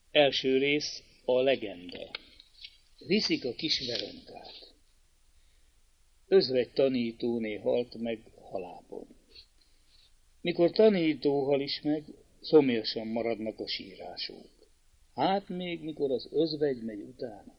Első rész, a legenda. Viszik a kis Veronkát. Özvegy tanítóné halt meg halálból. Mikor tanító hal is meg, szomjasan maradnak a sírások. Hát még mikor az özvegy megy utána.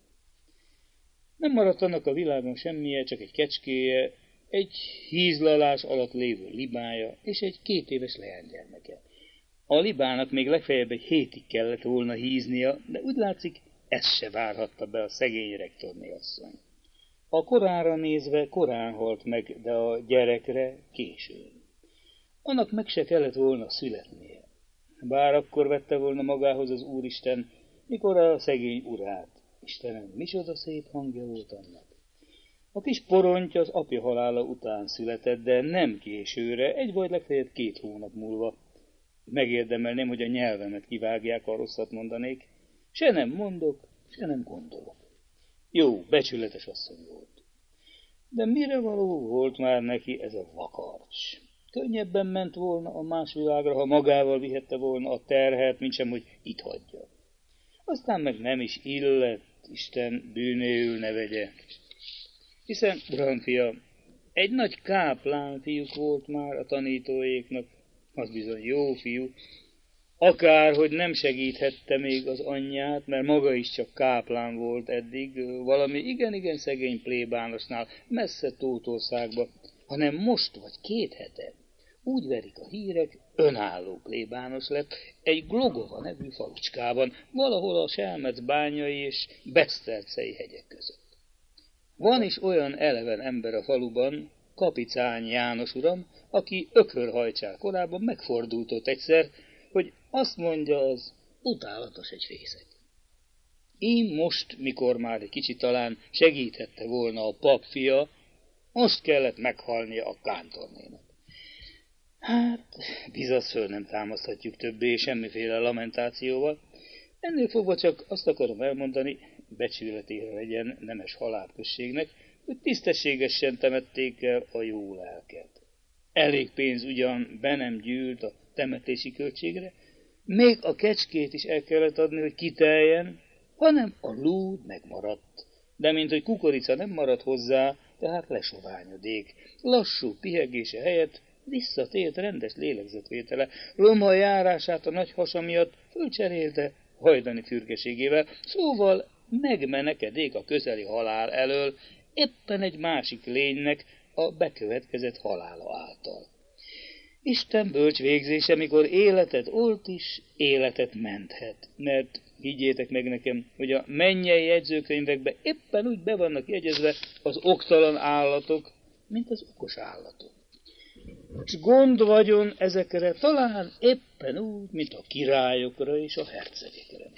Nem maradt annak a világon semmije, csak egy kecskéje, egy hízlalás alatt lévő libája és egy 2 éves leánygyermeke. A libának még legfeljebb egy hétig kellett volna híznia, de úgy látszik, ezt se várhatta be a szegény rektorné asszony. A korára nézve korán halt meg, de a gyerekre későn. Annak meg se kellett volna születnie. Bár akkor vette volna magához az Úristen, mikor a szegény urát. Istenem, micsoda szép hangja volt annak. A kis poronty az apja halála után született, de nem későre, egy vagy legfeljebb 2 hónap múlva. Megérdemelném, hogy a nyelvemet kivágják, ha rosszat mondanék. Se nem mondok, se nem gondolok. Jó, becsületes asszony volt. De mire való volt már neki ez a vakarcs? Könnyebben ment volna a más világra, ha magával vihette volna a terhet, mintsem, hogy itt hagyja. Aztán meg nem is illett, Isten bűnéül ne vegye. Hiszen, uram fia, egy nagy káplán fiúk volt már a tanítóéknak, az bizony jó fiú, akárhogy nem segíthette még az anyját, mert maga is csak káplán volt eddig, valami igen-igen szegény plébánosnál, messze Tótországba, hanem most vagy 2 hete, úgy verik a hírek, önálló plébános lett egy Glogova nevű falucskában, valahol a Selmecbányai és Besztercei hegyek között. Van is olyan eleven ember a faluban, Kapicány János uram, aki ökörhajcsál korában megfordultott egyszer, hogy azt mondja, az utálatos egy fészek. Ím most, mikor már egy kicsit talán segíthette volna a pap fia, most kellett meghalnia a kántornének. Hát, bizasz föl nem támaszthatjuk többé semmiféle lamentációval. Ennél fogva csak azt akarom elmondani, becsületére legyen nemes halálközségnek, hogy tisztességesen temették el a jó lelket. Elég pénz ugyan be nem gyűlt a temetési költségre, még a kecskét is el kellett adni, hogy kiteljen, hanem a lúd megmaradt. De mint hogy kukorica nem maradt hozzá, tehát lesoványodék. Lassú pihegése helyett visszatért rendes lélegzetvétele, lomha járását a nagy hasa miatt fölcserélte hajdani fürgeségével, szóval megmenekedék a közeli halál elől, éppen egy másik lénynek a bekövetkezett halála által. Isten bölcs végzése, mikor életet olt is, életet menthet, mert higgyétek meg nekem, hogy a mennyei jegyzőkönyvekbe éppen úgy be vannak jegyezve az oktalan állatok, mint az okos állatok. És gond vagyon ezekre talán éppen úgy, mint a királyokra és a hercegekre.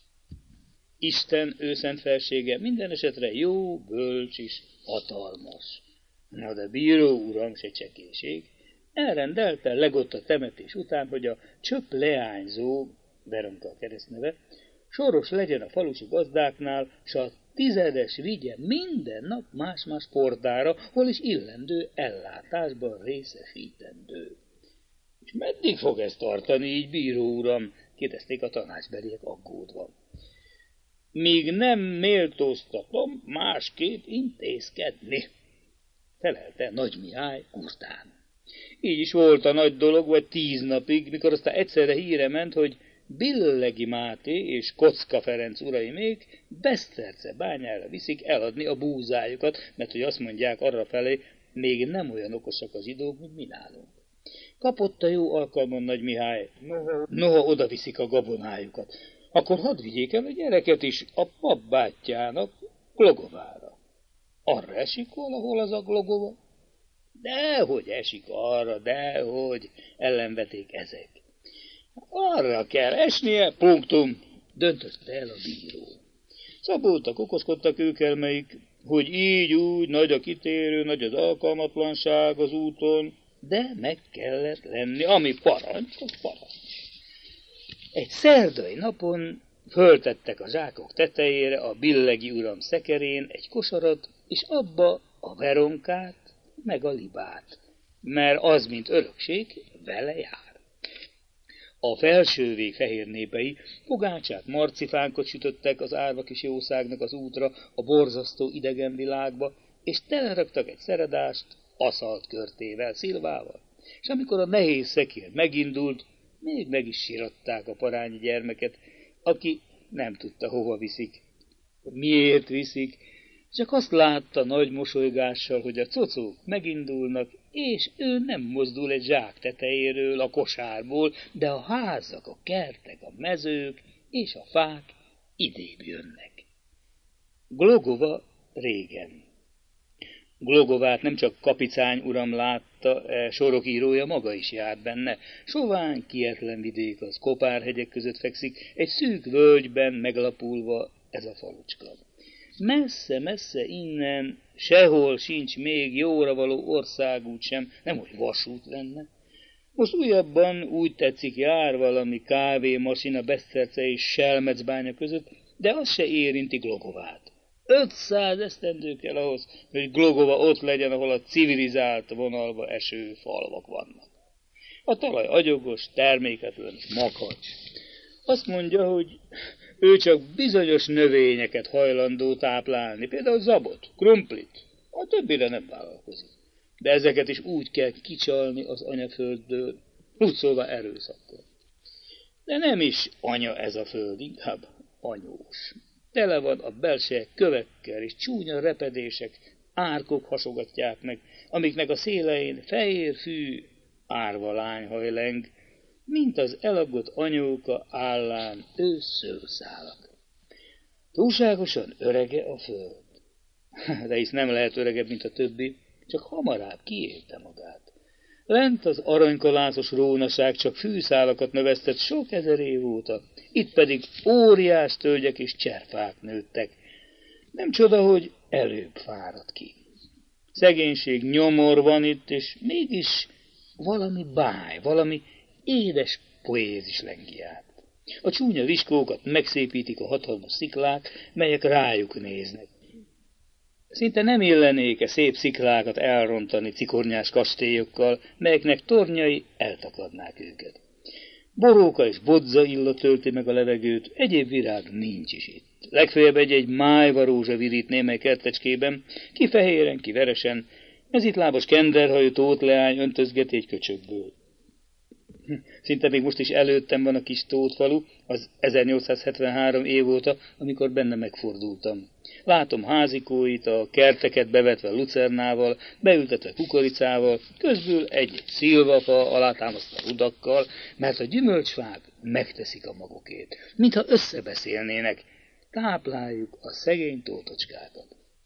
Isten őszent felsége minden esetre jó, bölcs és hatalmas. Na de bíró uram se csekéség, elrendelte legott a temetés után, hogy a csöpp leányzó, Veronka a keresztneve, soros legyen a falusi gazdáknál, s a 10 vigye minden nap más-más portára, hol is illendő ellátásban részesítendő. És meddig fog ez tartani így, bíró uram? Kérdezték a tanácsbeliek aggódva. Míg nem méltóztatom másképp intézkedni, felelte Nagy Mihály kurtán. Így is volt a nagy dolog, vagy 10 napig, mikor aztán egyszerre híre ment, hogy Billegi Máté és Kocka Ferenc uraimék Beszterce bányára viszik eladni a búzájukat, mert hogy azt mondják arrafelé, még nem olyan okosak a zsidók, mint mi nálunk. Kapott a jó alkalmon Nagy Mihály, noha oda viszik a gabonájukat, akkor hadd vigyék el a gyereket is a pap bátyjának Glogovára. Arra esik valahol az a Glogova? Dehogy esik arra, dehogy, ellenveték ezek. Arra kell esnie, punktum, döntötte el a bíró. Szaboltak, okoskodtak őkelmeik, hogy így úgy nagy a kitérő, nagy az alkalmatlanság az úton, de meg kellett lenni, ami parancs, az parancs. Egy szerdai napon föltettek a zsákok tetejére a Billegi uram szekerén egy kosarat, és abba a Veronkát, meg a libát, mert az, mint örökség, vele jár. A felső vég fehér népei pogácsát, marcifánkot sütöttek az árva kis jószágnak az útra, a borzasztó idegen világba, és teleraktak egy szeredást aszalt körtével, szilvával. És amikor a nehéz szekér megindult, még meg is síratták a parányi gyermeket, aki nem tudta, hova viszik, miért viszik, csak azt látta nagy mosolygással, hogy a cocók megindulnak, és ő nem mozdul egy zsák tetejéről, a kosárból, de a házak, a kertek, a mezők és a fák idébb jönnek. Glogova régen. Glogovát nem csak Kapicány uram látta, sorok írója maga is járt benne. Sovány, kietlen vidék az, kopárhegyek között fekszik, egy szűk völgyben meglapulva ez a falucska. Messze-messze innen sehol sincs még jóra való országút sem, nemhogy vasút lenne. Most újabban úgy tetszik jár valami kávémasina Beszterce és Selmecbánya között, de az se érinti Glogovát. 500 esztendő kell ahhoz, hogy Glogova ott legyen, ahol a civilizált vonalba eső falvak vannak. A talaj agyogos, terméketlen, makacs. Azt mondja, hogy ő csak bizonyos növényeket hajlandó táplálni, például zabot, krumplit, a többire nem vállalkozik. De ezeket is úgy kell kicsalni az anyaföldből, úgy szólva erőszakkal. De nem is anya ez a föld, inkább anyós. Tele van a belseje kövekkel, és csúnya repedések, árkok hasogatják meg, amiknek a szélein fehér fű, árva lányhaj leng, mint az elagott anyóka állán őszszőszálak. Túlságosan örege a föld. De hisz nem lehet öregebb, mint a többi, csak hamarabb kiélte magát. Lent az aranykalászos rónaság csak fűszálakat növesztett sok ezer év óta, itt pedig óriás tölgyek és cserfák nőttek. Nem csoda, hogy előbb fáradt ki. Szegénység, nyomor van itt, és mégis valami báj, valami édes poézis lengi át. A csúnya viskókat megszépítik a hatalmas sziklák, melyek rájuk néznek. Szinte nem illenék-e szép sziklákat elrontani cikornyás kastélyokkal, melyeknek tornyai eltakadnák őket. Boróka és bodza illat tölti meg a levegőt, egyéb virág nincs is itt. Legfeljebb egy májvarózsa virít némely kertecskében, ki fehéren, ki veresen, mezitlábas kenderhajú tótleány öntözgeti egy köcsökből. Szinte még most is előttem van a kis tótfalu, az 1873 év óta, amikor benne megfordultam. Látom házikóit, a kerteket bevetve lucernával, beültetve kukoricával, közbül egy szilvafa alátámasztva rudakkal, mert a gyümölcsfák megteszik a magukét, mintha összebeszélnének, tápláljuk a szegény tótocskákat.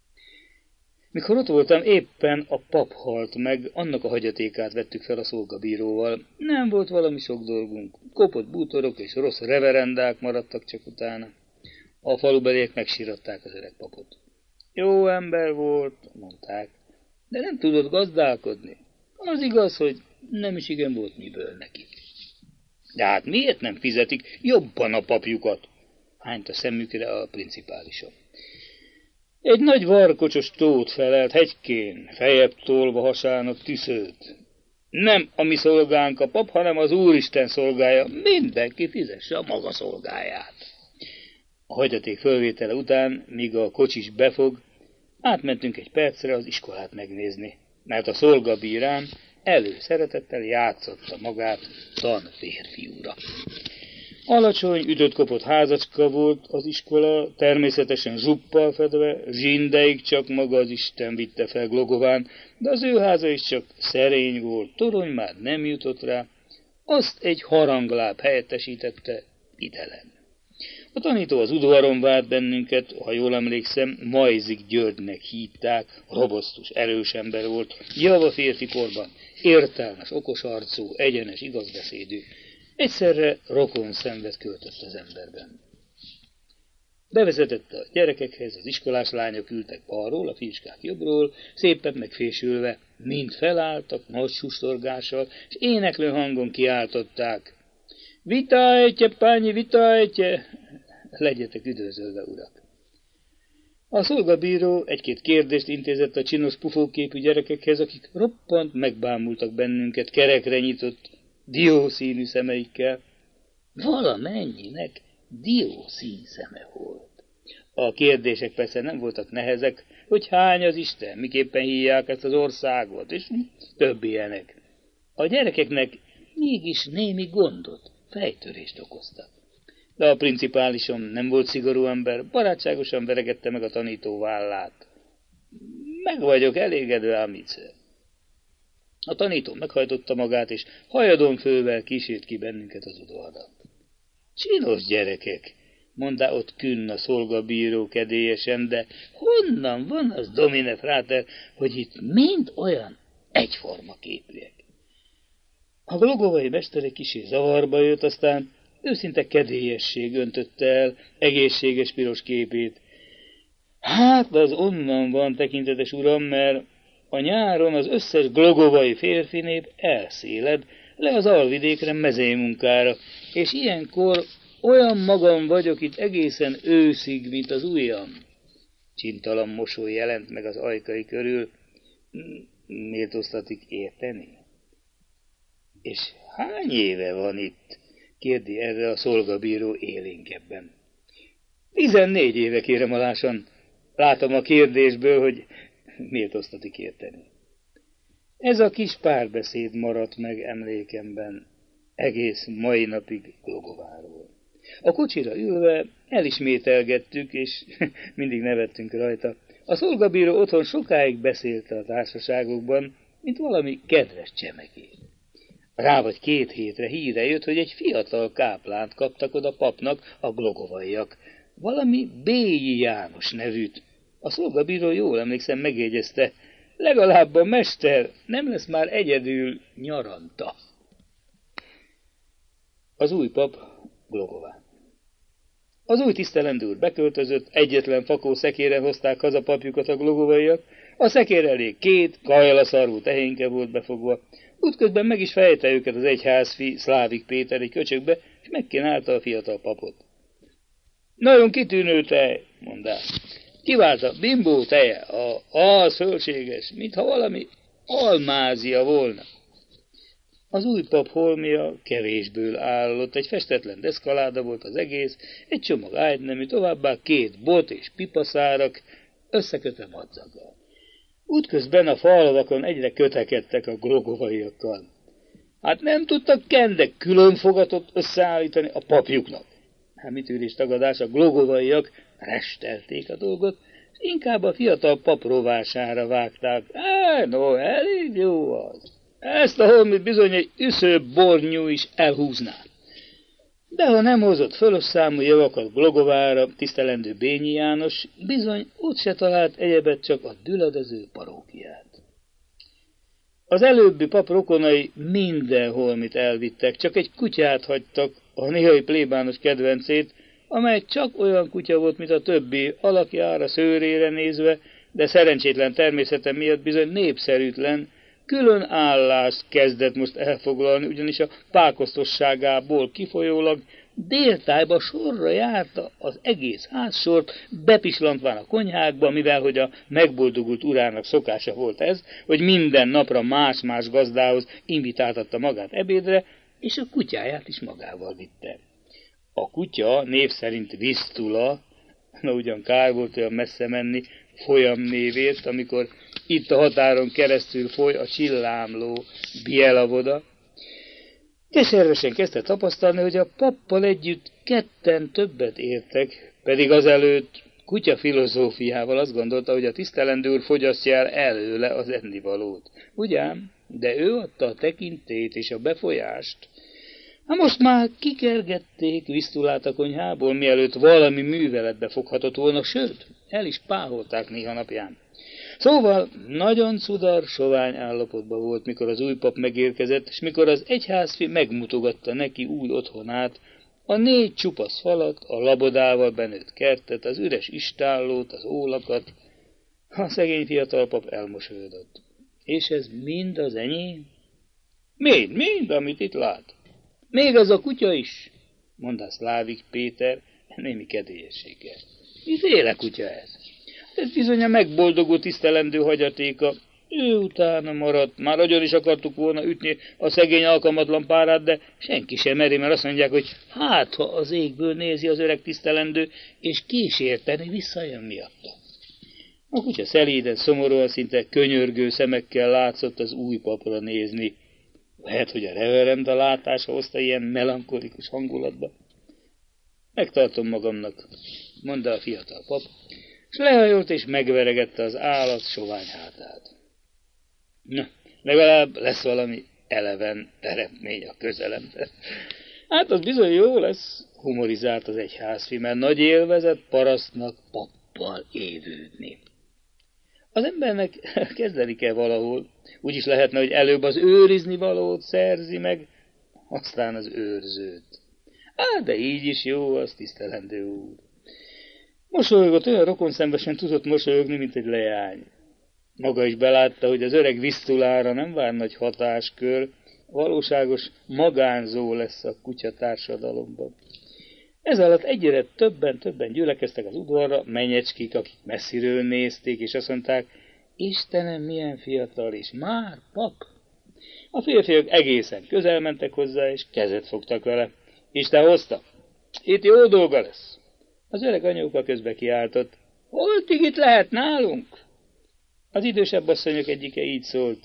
Mikor ott voltam, éppen a pap halt meg, annak a hagyatékát vettük fel a szolgabíróval. Nem volt valami sok dolgunk. Kopott bútorok és rossz reverendák maradtak csak utána. A falubeliek megsíratták az öreg papot. Jó ember volt, mondták, de nem tudott gazdálkodni. Az igaz, hogy nem is igen volt miből neki. De hát miért nem fizetik jobban a papjukat? Hányt a szemükre a principálisom. Egy nagy varkocsos tót felelt hegykén, fejebb tolva hasának tüszőt. Nem a mi szolgánk a pap, hanem az Úristen szolgája, mindenki fizesse a maga szolgáját. A hagyaték fölvétele után, míg a kocsis befog, átmentünk egy percre az iskolát megnézni, mert a szolgabírám előszeretettel játszotta magát tanférfiúra. Alacsony, ütött-kopott házacska volt az iskola, természetesen zsuppal fedve, zsindeig csak maga az Isten vitte fel Glogován, de az ő háza is csak szerény volt, torony már nem jutott rá, azt egy harangláb helyettesítette idelen. A tanító az udvaron várt bennünket, ha jól emlékszem, Majzik Györgynek hívták, robosztus, erős ember volt, java férfi korban, értelmes, okos arcú, egyenes, igazbeszédű. Egyszerre rokon szenved költött az emberben. Bevezetett a gyerekekhez, az iskolás lányok ültek balról, a fiúskák jobbról, szépen megfésülve, mind felálltak nagy sustorgással, és éneklő hangon kiáltották. Vitajtje, pányi, vitajtje! Legyetek üdvözölve, urak! A szolgabíró egy-két kérdést intézett a csinos pufóképű gyerekekhez, akik roppant megbámultak bennünket kerekre nyitott, diószínű szemeikkel. valamennyinek diószínszeme volt. A kérdések persze nem voltak nehezek, hogy hány az Isten, miképpen hívják ezt az országot, és több ilyenek. A gyerekeknek mégis némi gondot, fejtörést okoztak. De a principálisom nem volt szigorú ember, barátságosan veregette meg a tanító vállát. Meg vagyok elégedve, Amice. A tanító meghajtotta magát, és hajadon fővel kísért ki bennünket az udvarra. Csinos gyerekek, mondta ott künn a szolgabíró kedélyesen, de honnan van az, Domine Frater, hogy itt mind olyan egyforma képűek? A glogovai mester egy kicsi zavarba jött, aztán őszinte kedélyesség öntötte el egészséges piros képét. Hát az onnan van, tekintetes uram, mert a nyáron az összes glogovai férfinép elszéled le az alvidékre mezőmunkára, és ilyenkor olyan magam vagyok itt egészen őszig, mint az ujjam. Csintalan mosoly jelent meg az ajkai körül. Méltóztatik érteni? És hány éve van itt? Kérdi erre a szolgabíró élénkebben. 14 éve, kérem alásan. Látom a kérdésből, hogy méltóztatik érteni. Ez a kis párbeszéd maradt meg emlékemben egész mai napig Glogováról. A kocsira ülve elismételgettük, és mindig nevettünk rajta. A szolgabíró otthon sokáig beszélte a társaságokban, mint valami kedves csemekét. Rá vagy 2 hétre híre jött, hogy egy fiatal káplánt kaptak oda papnak a glogovaiak, valami Bélyi János nevűt. A szolgabíró jól emlékszem megjegyezte, legalább a mester nem lesz már egyedül nyaranta. Az új pap Glogován. Az új tisztelendő úr beköltözött, egyetlen fakó szekéren hozták haza papjukat a glogovaiak, a szekér elé 2 kajlaszarvú tehénke volt befogva, útközben meg is fejte őket az egyházfi Szlávik Péter egy köcsökbe, és megkínálta a fiatal papot. Nagyon kitűnő tej, mondta. Kiválta bimbó teje, az fölséges, mintha valami almázia volna. Az új pap holmia kevésből állott, egy festetlen deszkaláda volt az egész, egy csomag ágynemű, továbbá 2 bot és pipaszárak, összekötve madzaggal. Útközben a falvakon egyre kötekedtek a glogovaiakkal. Hát nem tudtak kendek külön fogatot összeállítani a papjuknak. Mitűrés tagadás, a glogovaiak restelték a dolgot, és inkább a fiatal pap rovására vágták. No, elég jó az. Ezt a holmit bizony egy üsző bornyú is elhúzná. De ha nem hozott fölös számú javakat Glogovára, tisztelendő Bényi János, bizony ott se talált egyebet, csak a düledező parókiát. Az előbbi pap rokonai minden holmit elvittek, csak egy kutyát hagytak, a néhai plébános kedvencét, amely csak olyan kutya volt, mint a többi, alakjára, szőrére nézve, de szerencsétlen természete miatt bizony népszerűtlen, külön állást kezdett most elfoglalni, ugyanis a pákosztosságából kifolyólag déltájba sorra járta az egész házsort, bepislantván a konyhákba, mivel hogy a megboldogult urának szokása volt ez, hogy minden napra más-más gazdához invitáltatta magát ebédre, és a kutyáját is magával vitte. A kutya név szerint Visztula, na ugyan kár volt olyan messze menni folyam névért, amikor itt a határon keresztül foly a csillámló Bielavoda. Keservesen kezdte tapasztalni, hogy a pappal együtt 2 többet értek, pedig azelőtt kutya filozófiával azt gondolta, hogy a tisztelendő úr fogyasztja el előle az ennivalót. Ugyan, de ő adta a tekintélyt és a befolyást. Most már kikergették Visztulát a konyhából, mielőtt valami műveletbe foghatott volna, sőt, el is páholták néha napján. Szóval nagyon cudar, sovány állapotban volt, mikor az új pap megérkezett, és mikor az egyházfi megmutogatta neki új otthonát, a 4 csupasz falat, a labodával benőtt kertet, az üres istállót, az ólakat. A szegény fiatal pap elmosolyodott. És ez mind az enyém? Mind, amit itt lát. Még az a kutya is, mondta Szlávik Péter, némi kedélyességgel. Miféle kutya ez? Ez bizony a megboldogó tisztelendő hagyatéka. Ő utána maradt, már agyon is akartuk volna ütni a szegény alkalmatlan párát, de senki sem meri, mert azt mondják, hogy hát, ha az égből nézi az öreg tisztelendő, és kísérteni visszajön miatta. A kutya szelíden, szomorúan, szinte könyörgő szemekkel látszott az új papra nézni. Lehet, hogy a reverenda látása hozta ilyen melankolikus hangulatba. Megtartom magamnak, mondta a fiatal pap, s lehajolt és megveregette az állat sovány hátát. Na, legalább lesz valami eleven teremtmény a közelembe. Hát az bizony jó lesz, humorizált az egyházfi, mert nagy élvezet parasztnak pappal évődni. Az embernek kezdeni kell valahol, úgyis lehetne, hogy előbb az őrizni valót szerzi meg, aztán az őrzőt. De így is jó az, tisztelendő úr. Mosolygott, olyan rokonszenvesen tudott mosolyogni, mint egy leány. Maga is belátta, hogy az öreg Visztulára nem vár nagy hatáskör, valóságos magánzó lesz a kutya társadalomban. Ez alatt egyre többen gyülekeztek az udvarra, menyecskik, akik messziről nézték, és azt mondták, Istenem, milyen fiatal, és már pap. A férfiak egészen közel mentek hozzá, és kezet fogtak vele. Isten hozta, itt jó dolga lesz. Az öreg anyóka közbe kiáltott, holtig itt lehet nálunk? Az idősebb asszonyok egyike így szólt,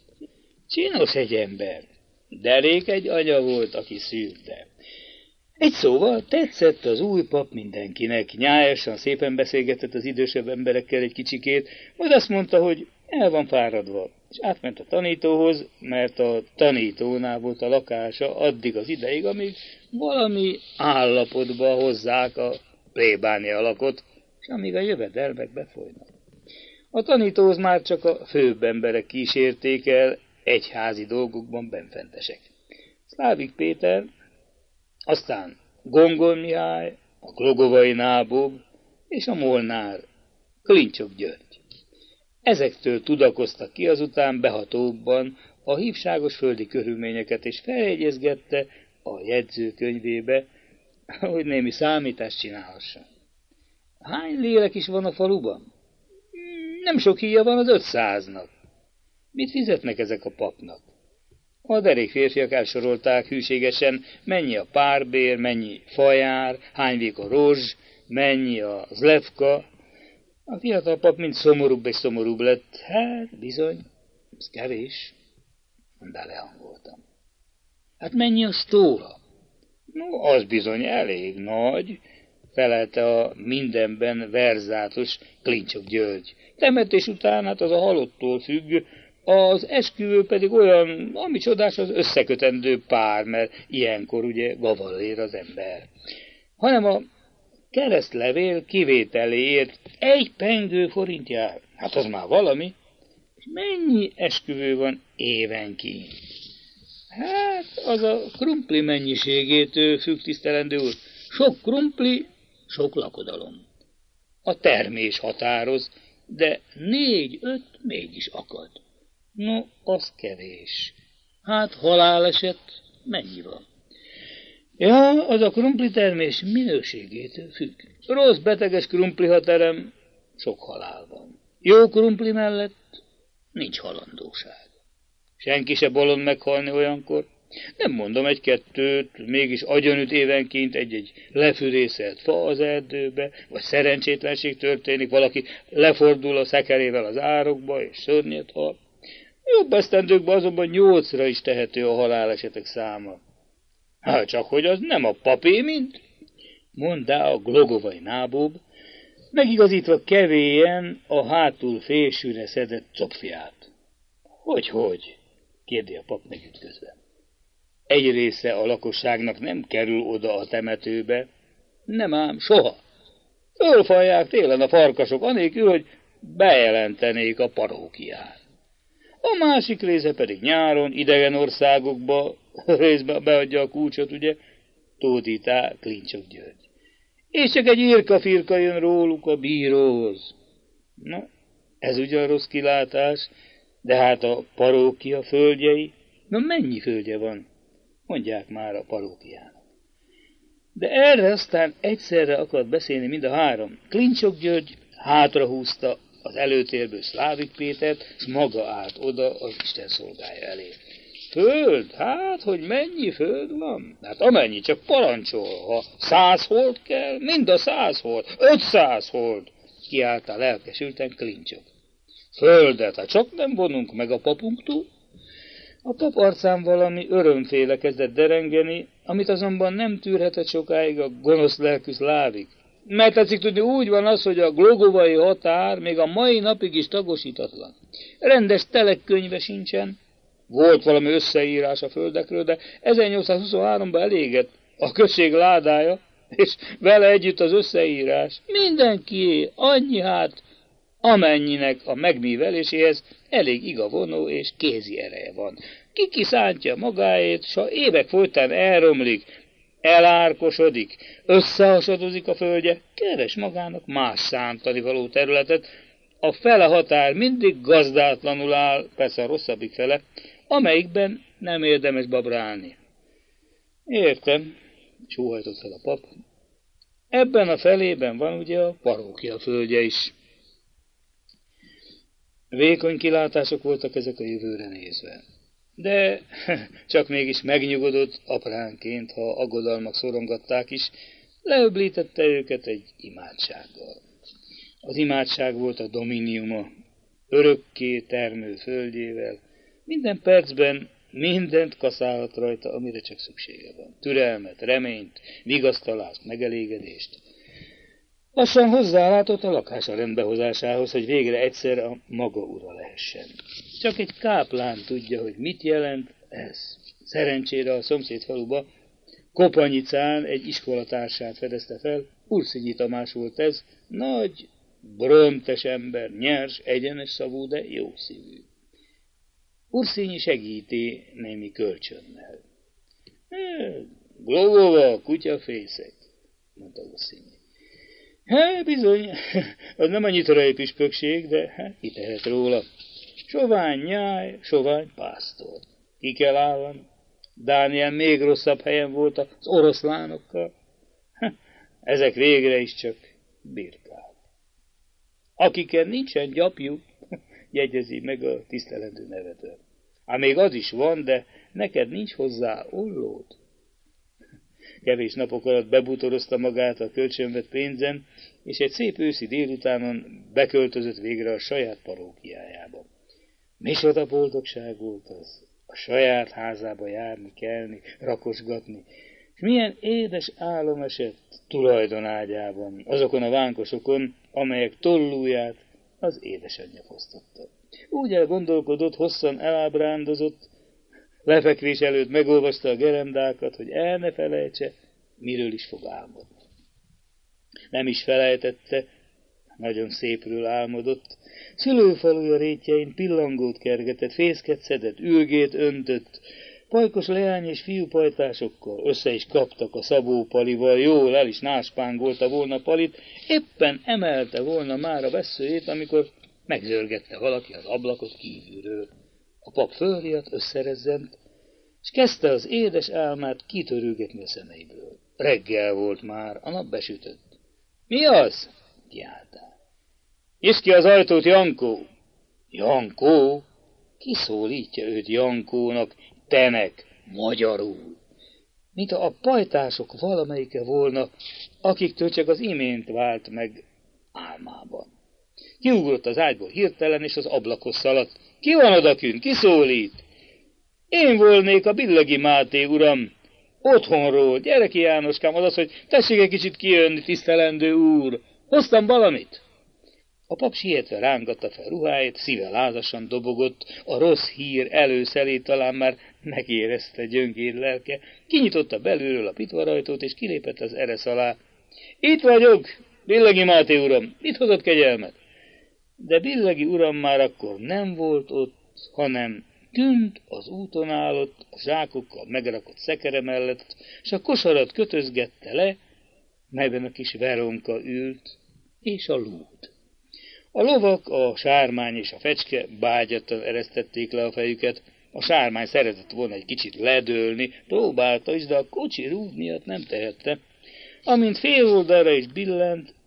csinos egy ember, derék egy anya volt, aki szülte. Egy szóval tetszett az új pap mindenkinek, nyájasan szépen beszélgetett az idősebb emberekkel egy kicsikét, majd azt mondta, hogy el van fáradva, és átment a tanítóhoz, mert a tanítónál volt a lakása addig az ideig, amíg valami állapotba hozzák a plébánia alakot, és amíg a jövedelmek befolynak. A tanítóhoz már csak a főbb emberek kísérték el, egyházi dolgokban benfentesek. Szlávik Péter, aztán Gongol Mihály, a Glogovai Nábob és a Molnár, Klincsok György. Ezektől tudakoztak ki azután behatóbban a hívságos földi körülményeket, és feljegyezgette a jegyzőkönyvébe, hogy némi számítást csinálhasson. Hány lélek is van a faluban? Nem sok híja van az 500-nak. Mit fizetnek ezek a papnak? A derék férfiak elsorolták hűségesen, mennyi a párbér, mennyi fajár, hány vék a rozs, mennyi a zlevka. A fiatal pap mind szomorúbb és szomorúbb lett. Hát bizony, ez kevés. Belehangoltam. Hát mennyi a stóla? No, az bizony elég nagy, felelte a mindenben verzátos Klincsok György. Temetés után hát az a halottól függ, az esküvő pedig olyan, ami csodás, az összekötendő pár, mert ilyenkor ugye gavallér az ember. Hanem a keresztlevél kivételéért 1 pengő forint jár. Hát az már valami. És mennyi esküvő van évenként? Hát az a krumpli mennyiségétől függ, tisztelendő úr. Sok krumpli, sok lakodalom. A termés határoz, de 4-5 mégis akad. No, az kevés. Hát haláleset mennyi van? Ja, az a krumpli termés minőségétől függ. Rossz beteges krumpli, ha terem, sok halál van. Jó krumpli mellett nincs halandóság. Senki se bolond meghalni olyankor. Nem mondom 1-2, mégis agyonüt évenként egy lefűrészelt fa az erdőbe, vagy szerencsétlenség történik, valaki lefordul a szekerével az árokba, és szörnyet hal. Jobb esztendőkben azonban 8-ra is tehető a halálesetek száma. Hát csak hogy az nem a papé, mint, mondta a Glogovai Nábob, megigazítva kevélyen a hátul fésűre szedett copfját. Hogy? Kérdi a pap megütközve. Egy része a lakosságnak nem kerül oda a temetőbe, nem ám, soha. Fölfalják télen a farkasok, anélkül, hogy bejelentenék a parókiát. A másik része pedig nyáron, idegen országokba, részben beadja a kulcsot, ugye, tódítá Klincsok György. És csak egy irka-firka jön róluk a bíróhoz. Na, ez ugyan rossz kilátás, de hát a parókia földjei, na mennyi földje van? Mondják már a parókiának. De erre aztán egyszerre akart beszélni mind a három. Klincsok György hátrahúzta az előtérből Szlávik Pétert, s maga állt oda az Isten szolgája elé. Föld? Hát, hogy mennyi föld van? Hát amennyi, csak parancsol. Ha 100 hold kell, mind a 100 hold, 500 hold, kiáltál lelkesülten Klincsok. Földet, hát csak nem vonunk meg a papunktól? A pap arcán valami örömféle kezdett derengeni, amit azonban nem tűrhetett sokáig a gonosz lelkű Szlávik. Mert tetszik tudni, úgy van az, hogy a glogovai határ még a mai napig is tagosítatlan. Rendes telekkönyve sincsen. Volt valami összeírás a földekről, de 1823-ban elégett a község ládája, és vele együtt az összeírás. Mindenkié, annyi hát, amennyinek a megműveléséhez elég igavonó és kézi ereje van. Ki szántja magáét, s ha évek folytán elromlik, elárkosodik, összehasadozik a földje, keres magának más szántani való területet. A fele határ mindig gazdátlanul áll, persze a rosszabbik fele, amelyikben nem érdemes babrálni. Értem, sóhajtott fel a pap. Ebben a felében van ugye a parókia földje is. Vékony kilátások voltak ezek a jövőre nézve. De csak mégis megnyugodott apránként, ha aggodalmak szorongatták is, leöblítette őket egy imádsággal. Az imádság volt a dominiuma, örökké termő földjével, minden percben mindent kaszálhat rajta, amire csak szüksége van. Türelmet, reményt, vigasztalást, megelégedést. Lassan hozzálátott a lakása rendbehozásához, hogy végre egyszer a maga ura lehessen. Csak egy káplán tudja, hogy mit jelent ez. Szerencsére a szomszéd faluba Kopanyicán egy iskolatársát fedezte fel, Urszínyi Tamás volt ez, nagy, brömtes ember, nyers, egyenes szavú, de jó szívű. Urszínyi segíti némi kölcsönnel. Glogova, kutyafészek, mondta Urszínyi. Bizony, az nem annyit röj püspökség, de ki tehet róla. Sovány nyáj, sovány pásztor. Ki kell állani. Dániel még rosszabb helyen volt az oroszlánokkal. Ezek végre is csak birkák. Akiken nincsen gyapjuk, jegyezi meg a tisztelendő nevető. Ám még az is van, de neked nincs hozzá ollód. Kevés napok alatt bebútorozta magát a kölcsönvett pénzen, és egy szép őszi délutánon beköltözött végre a saját parókiájába. Micsoda boldogság volt az, a saját házába járni, kelni, rakosgatni, és milyen édes álom esett tulajdonágyában, azokon a vánkosokon, amelyek tollúját az édesanyja fosztotta. Úgy elgondolkodott, hosszan elábrándozott, lefekvés előtt megolvasta a gerendákat, hogy el ne felejtse, miről is fog álmodni. Nem is felejtette, nagyon szépről álmodott. Szülőfaluja rétjein pillangót kergetett, fészket szedett, ürgét öntött, pajkos leány és fiúpajtásokkal össze is kaptak a szabópalival, jól el is náspángolta volna Palit, éppen emelte volna már a vesszőjét, amikor megzörgette valaki az ablakot kívülről. A pap fölriadt, összerezzent, és kezdte az édes álmát kitörülgetni a szemeiből. Reggel volt már, a nap besütött. Mi az? Kiáltál. Nyisd ki az ajtót, Jankó! Jankó? Ki szólítja őt Jankónak? Tenek, magyarul. Mint a pajtások valamelyike volna, akiktől csak az imént vált meg álmában. Kiugrott az ágyból hirtelen, és az ablakhoz szaladt. Ki van odakünt? Ki szólít? Én volnék a Billegi Máté, uram. Otthonról. Gyere ki, Jánoskám, az, hogy tessék egy kicsit kijönni, tisztelendő úr. Hoztam valamit. A pap sietve rángatta fel ruháit, szíve lázasan dobogott, a rossz hír előszelét talán már megérezte gyöngéd lelke, kinyitotta belülről a pitvarajtót, és kilépett az eresz alá. Itt vagyok, Billegi Máté uram, mit hozott kegyelmet? De Billegi uram már akkor nem volt ott, hanem tűnt az úton állott, a zsákokkal megrakott szekere mellett, és a kosarat kötözgette le, melyben a kis Veronka ült, és a lúd. A lovak, a sármány és a fecske bágyattan eresztették le a fejüket. A sármány szeretett volna egy kicsit ledőlni, próbálta is, de a kocsi rúd miatt nem tehette. Amint fél oldalra is billent,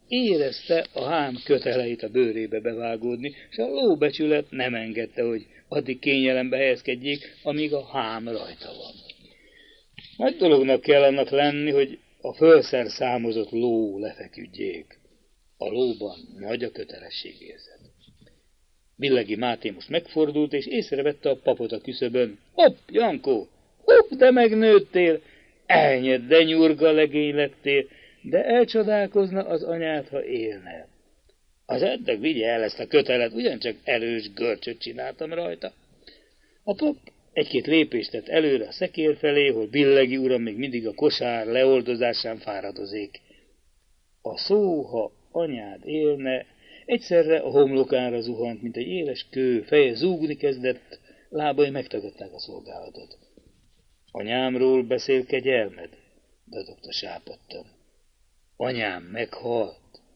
érezte a hám köteleit a bőrébe bevágódni, és a lóbecsület nem engedte, hogy addig kényelembe helyezkedjék, amíg a hám rajta van. Nagy dolognak kell annak lenni, hogy a fölszerszámozott ló lefeküdjék. A lóban nagy a kötelességérzet. Billegi Máté most megfordult, és észrevette a papot a küszöbön. Hopp, Jankó! Hopp, de megnőttél! Elnyed, de nyurga legény lettél, de elcsodálkozna az anyád, ha élne. Az eddig vigye el ezt a kötelet, ugyancsak erős görcsöt csináltam rajta. A pap egy-két lépést tett előre a szekér felé, hol Billegi uram még mindig a kosár leoldozásán fáradozik. A szó, ha anyád élne, egyszerre a homlokára zuhant, mint egy éles kő, feje zúgni kezdett, lábai megtagadták a szolgálatot. Anyámról beszél kegyelmed, dadogta sápadtan. Anyám meghalt.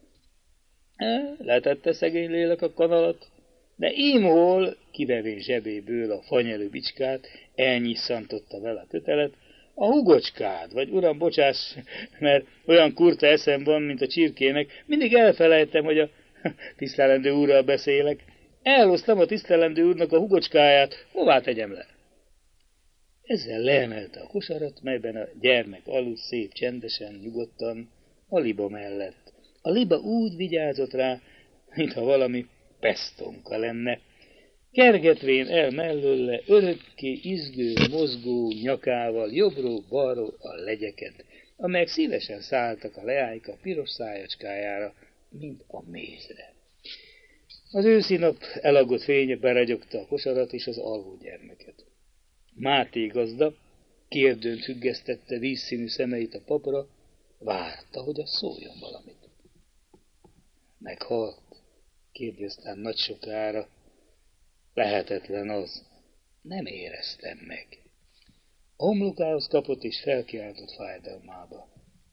Letette szegény lélek a kanalat, de ímhol, kivevén zsebéből a fanyelő bicskát, elnyisszantotta vele a kötelet, a hugocskád, vagy uram, bocsáss, mert olyan kurta eszem van, mint a csirkének, mindig elfelejtem, hogy a tisztelendő úrral beszélek. Elhoztam a tisztelendő úrnak a hugocskáját, hová tegyem le? Ezzel leemelte a kosarat, melyben a gyermek aludt szép csendesen, nyugodtan, a liba mellett. A liba úgy vigyázott rá, mintha valami pestonka lenne. Kergetvén el mellőle örökké izgő, mozgó nyakával jobbról-balról a legyeket, amelyek szívesen szálltak a leájka piros szájacskájára, mint a mézre. Az őszi nap elagott fénye beragyogta a kosarat és az alvó gyermeket. Máté gazda kérdőn függesztette vízszínű szemeit a papra, várta, hogy az szóljon valamit. Meghalt, kérdi aztán nagy sokára. Lehetetlen az. Nem éreztem meg. A homlokához kapott és felkiáltott fájdalmába.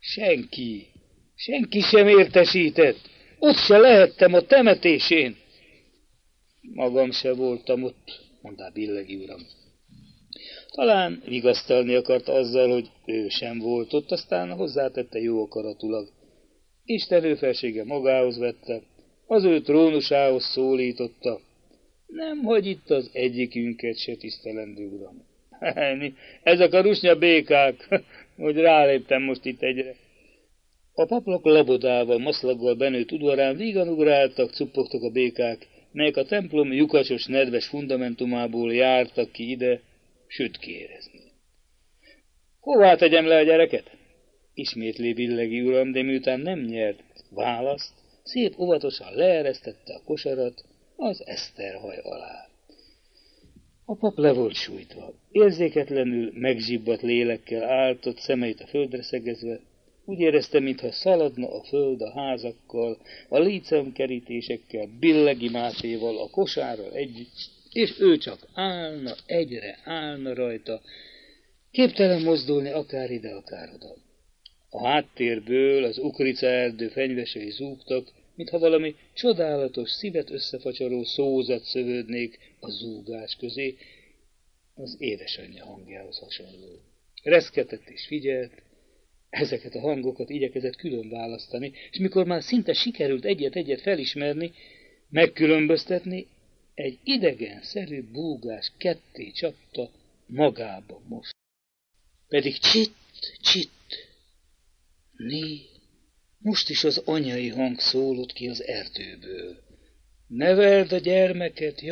Senki sem értesített. Ott se lehettem a temetésén. Magam se voltam ott, mondta Billegi uram. Talán vigasztalni akart azzal, hogy ő sem volt ott, aztán hozzátette jó akaratulag. Isten őfelsége magához vette, az ő trónusához szólította. Nem hagy itt az egyikünket se, tisztelendő uram. Ezek a rusnya békák, hogy ráléptem most itt egyre. A paplak labodával, maszlaggal benőtt udvarán vígan ugráltak, cuppogtak a békák, melyek a templom lyukacsos, nedves fundamentumából jártak ki ide sütkérezni. Hová tegyem le a gyereket? Ismétlé Billegi uram, de miután nem nyert választ, szép óvatosan leeresztette a kosarat az eszterhaj alá. A pap le volt sújtva, érzéketlenül megzsibbadt lélekkel állt ott, szemeit a földre szegezve, úgy érezte, mintha szaladna a föld a házakkal, a lícemkerítésekkel, Billegi Mátéval, a kosárral együtt, és ő csak állna, egyre állna rajta, képtelen mozdulni akár ide, akár oda. A háttérből az ukrica erdő fenyvesei zúgtak, mintha valami csodálatos, szívet összefacsaró szózat szövődnék a zúgás közé, az édesanyja hangjához hasonló. Reszketett és figyelt, ezeket a hangokat igyekezett külön választani, és mikor már szinte sikerült egyet-egyet felismerni, megkülönböztetni, egy idegenszerű búgás ketté csapta magába most. Pedig csitt, most is az anyai hang szólott ki az erdőből. Neveld a gyermeket,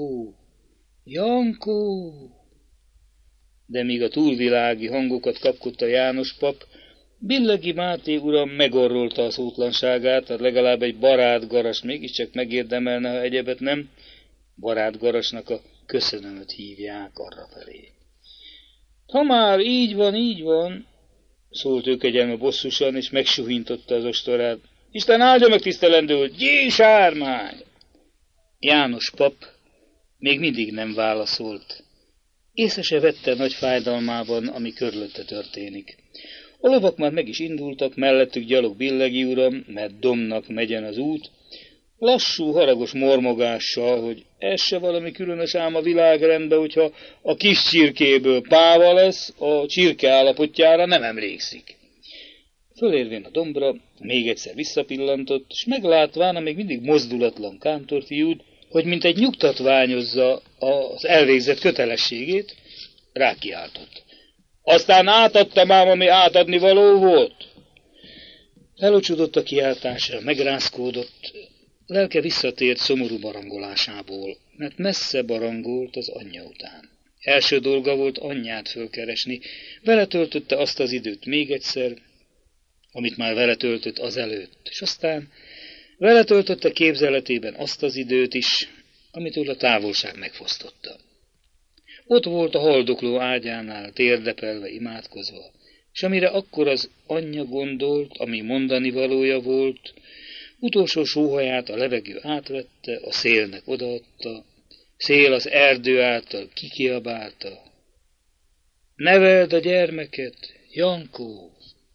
Jankó! De míg a túlvilági hangokat kapkodta János pap, Billegi Máté uram megorrolta a szótlanságát, tehát legalább egy barátgaras mégiscsak megérdemelne, ha egyebet nem. Barátgarasnak a köszönömöt hívják arrafelé. Ha már így van, szólt ő kegyelme bosszusan, és megsuhintotta az ostorát. Isten áldja meg, tisztelendő, gyísármány! János pap még mindig nem válaszolt. Észre se vette nagy fájdalmában, ami körülötte történik. A lovak már meg is indultak, mellettük gyalog Billegi uram, mert Domnak megyen az út, lassú, haragos mormogással, hogy ez se valami különös ám a világrendbe, hogyha a kis csirkéből páva lesz, a csirke állapotjára nem emlékszik. Fölérvén a dombra, még egyszer visszapillantott, s meglátván a még mindig mozdulatlan kántorfiút, hogy mint egy nyugtatványozza az elvégzett kötelességét, rákiáltott. Aztán átadtam ám, ami átadni való volt. Elocsudott a kiáltásra, megrázkódott, lelke visszatért szomorú barangolásából, mert messze barangolt az anyja után. Első dolga volt anyját fölkeresni, vele töltötte azt az időt még egyszer, amit már vele töltött azelőtt, és aztán vele töltötte képzeletében azt az időt is, amitől a távolság megfosztotta. Ott volt a haldokló ágyánál, térdepelve, imádkozva, és amire akkor az anyja gondolt, ami mondani valója volt, utolsó sóhaját a levegő átvette, a szélnek odaadta, szél az erdő által kikiabálta. Neveld a gyermeket, Jankó!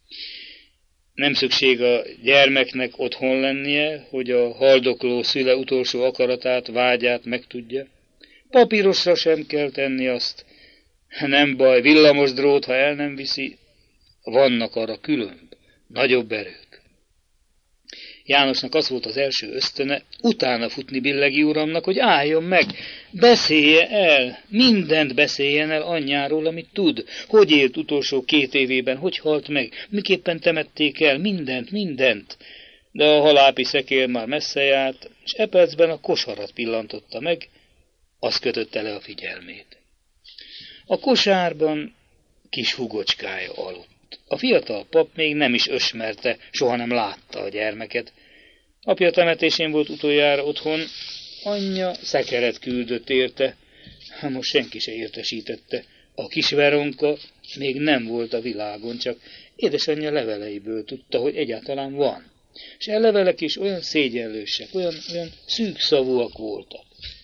Nem szükség a gyermeknek otthon lennie, hogy a haldokló szüle utolsó akaratát, vágyát megtudja. Papírosra sem kell tenni azt. Nem baj, villamos drót, ha el nem viszi. Vannak arra különb, nagyobb erők. Jánosnak az volt az első ösztöne, utána futni Billegi uramnak, hogy álljon meg, beszélje el, mindent beszéljen el anyjáról, amit tud, hogy élt utolsó 2 évében, hogy halt meg, miképpen temették el, mindent. De a halápi szekér már messze járt, és e percben a kosarat pillantotta meg, az kötötte le a figyelmét. A kosárban kis hugocskája aludt. A fiatal pap még nem is ösmerte, soha nem látta a gyermeket. Apja temetésén volt utoljára otthon, anyja szekeret küldött érte, most senki se értesítette. A kis Veronka még nem volt a világon, csak édesanyja leveleiből tudta, hogy egyáltalán van. És a levelek is olyan szégyenlősek, olyan szűkszavúak voltak.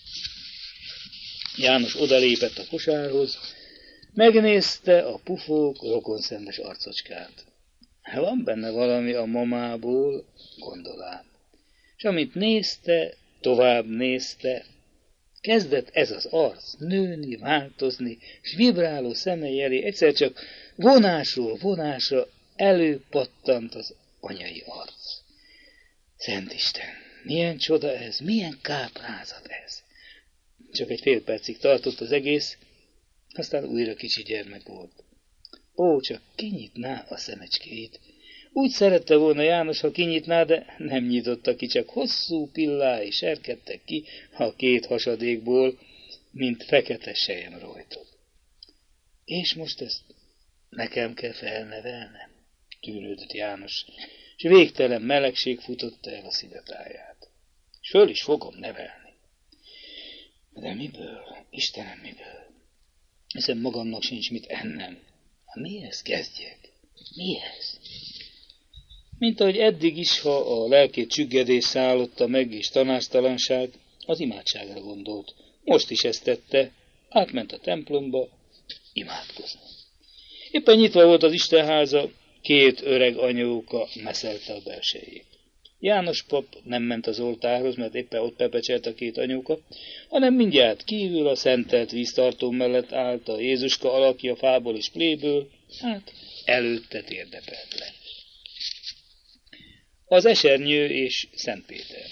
János odalépett a kosárhoz, megnézte a pufók, rokonszenves arcocskát. Van benne valami a mamából, gondolám. És amit nézte, tovább nézte, kezdett ez az arc nőni, változni, és vibráló szemei elé egyszer csak vonásról vonásra előpattant az anyai arc. Szent Isten, milyen csoda ez, milyen káprázat ez! Csak egy fél percig tartott az egész, aztán újra kicsi gyermek volt. Ó, csak kinyitná a szemecskéit. Úgy szerette volna János, ha kinyitná, de nem nyitotta ki, csak hosszú pillái serkedtek ki a 2 hasadékból, mint fekete selyemrojtok. És most ezt nekem kell felnevelnem, tűnődött János, és végtelen melegség futotta el a szívetáját. És föl is fogom nevelni. De miből? Istenem, miből? Hiszen magamnak sincs mit ennem. Mihez kezdjek? Mihez? Mint ahogy eddig is, ha a lelkét csüggedés szállotta meg és tanástalanság, az imádságra gondolt. Most is ezt tette, átment a templomba, imádkozni. Éppen nyitva volt az istenháza, 2 öreg anyóka meszelte a belsejét. János pap nem ment az oltárhoz, mert éppen ott pepecselt a 2 anyóka, hanem mindjárt kívül a szentelt víztartó mellett állt a Jézuska alakja fából és pléből, hát előtte térdepelt le. Az esernyő és Szent Péter.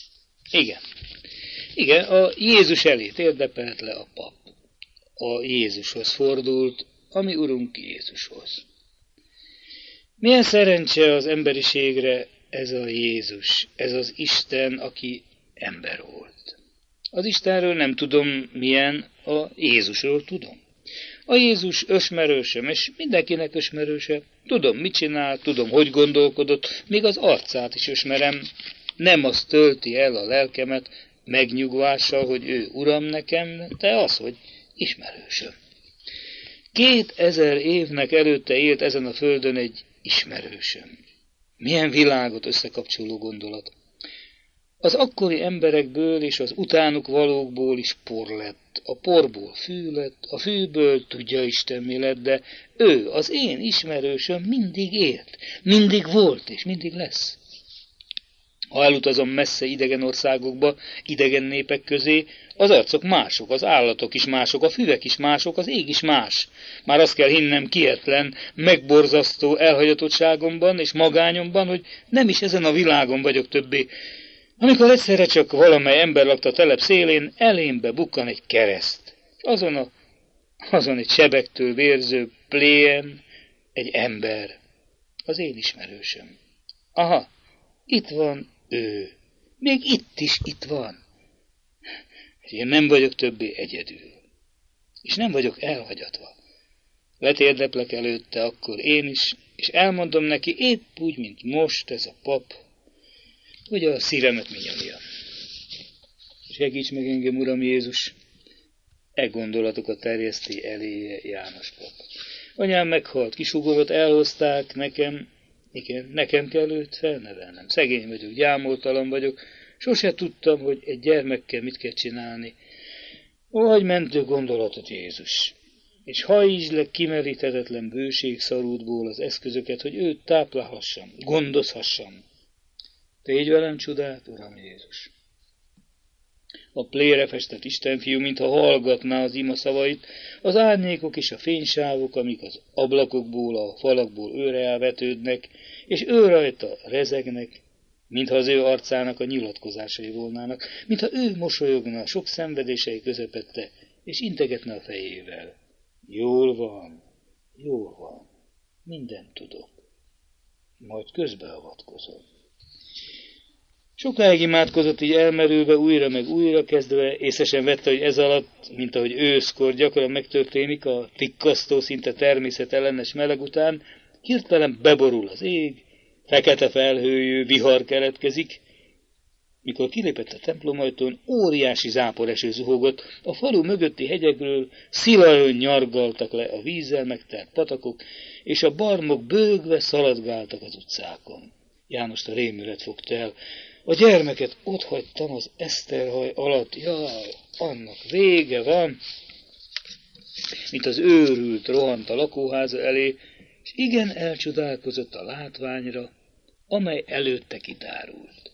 Igen, a Jézus elé térdepelt le a pap. A Jézushoz fordult, a mi Urunk Jézushoz. Milyen szerencse az emberiségre ez a Jézus, ez az Isten, aki ember volt. Az Istenről nem tudom milyen, a Jézusról tudom. A Jézus ösmerősöm, és mindenkinek ösmerőse. Tudom, mit csinál, tudom, hogy gondolkodott, még az arcát is ösmerem. Nem az tölti el a lelkemet megnyugvással, hogy ő Uram nekem, de az, hogy ismerősöm. 2000 évnek előtte élt ezen a földön egy ismerősöm. Milyen világot összekapcsoló gondolat. Az akkori emberekből és az utánuk valókból is por lett, a porból fű lett, a fűből tudja Isten mi lett, de ő, az én ismerősöm mindig élt, mindig volt és mindig lesz. Ha elutazom messze idegen országokba, idegen népek közé, az arcok mások, az állatok is mások, a füvek is mások, az ég is más. Már azt kell hinnem kietlen, megborzasztó elhagyatottságomban és magányomban, hogy nem is ezen a világon vagyok többé. Amikor egyszerre csak valamely ember lakta a telep szélén, elémbe bukkan egy kereszt, és azon egy sebektől vérző pléjen egy ember, az én ismerősöm. Aha, itt van ő. Még itt is itt van. Én nem vagyok többé egyedül. És nem vagyok elhagyatva. Letérdeplek előtte akkor én is, és elmondom neki épp úgy, mint most ez a pap, hogy a szívemet mi nyomja. Segíts meg engem, Uram Jézus! E gondolatokat terjeszti eléje János pap. Anyám meghalt, kisugorot elhozták nekem, igen, nekem kell őt felnevelnem. Szegény vagyok, gyámoltalan vagyok, sose tudtam, hogy egy gyermekkel mit kell csinálni. Vagy mentő gondolatot, Jézus, és hajtsd le kimeríthetetlen bőségszarúdból az eszközöket, hogy őt táplálhassam, gondozhassam. Tégy velem csodát, Uram Jézus! A plére festett Istenfiú, mintha hallgatná az ima szavait, az árnyékok és a fénysávok, amik az ablakokból, a falakból őre elvetődnek, és ő rajta rezegnek, mintha az ő arcának a nyilatkozásai volnának, mintha ő mosolyogna a sok szenvedései közepette, és integetne a fejével. Jól van, mindent tudok. Majd közbeavatkozom. Sokáig imádkozott, így elmerülve, újra meg újra kezdve, észesen vette, hogy ez alatt, mint ahogy őszkor gyakran megtörténik, a tikkasztó, szinte természetellenes meleg után, hirtelen beborul az ég, fekete felhőjű vihar keletkezik. Mikor kilépett a templomajtón, óriási záporeső zuhogott, a falu mögötti hegyekről szilajon nyargaltak le a vízzel megtelt patakok, és a barmok bőgve szaladgáltak az utcákon. Jánost a rémület fogta el. A gyermeket otthagytam az eszterhaj alatt, jaj, annak vége van, mint az őrült rohant a lakóháza elé, és igen elcsodálkozott a látványra, amely előtte kitárult.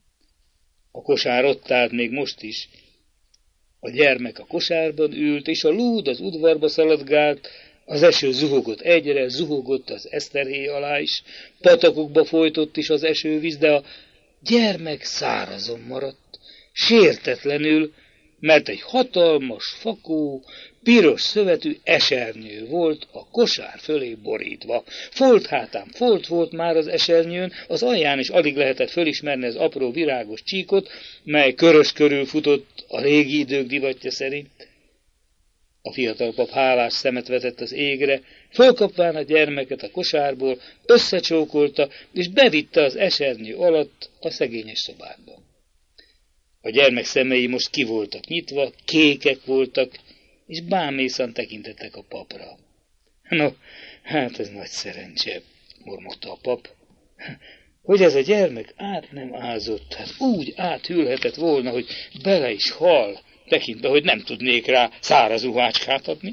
A kosár ott állt még most is. A gyermek a kosárban ült, és a lúd az udvarba szaladgált, az eső zuhogott egyre, zuhogott az eszterhéj alá is, patakokba folytott is az esővíz, de a gyermek szárazon maradt, sértetlenül, mert egy hatalmas, fakó, piros szövetű esernyő volt a kosár fölé borítva. Folt hátán folt volt már az esernyőn, az alján is alig lehetett fölismerni az apró virágos csíkot, mely körös körül futott a régi idők divatja szerint. A fiatal pap hálás szemet vetett az égre, fölkapván a gyermeket a kosárból, összecsókolta, és bevitte az esernyő alatt a szegényes szobákba. A gyermek szemei most ki voltak nyitva, kékek voltak, és bámészan tekintettek a papra. No, hát ez nagy szerencse, mormogta a pap, hogy ez a gyermek át nem ázott, hát úgy áthűlhetett volna, hogy bele is hal, tekintve, hogy nem tudnék rá száraz ruhácskát adni.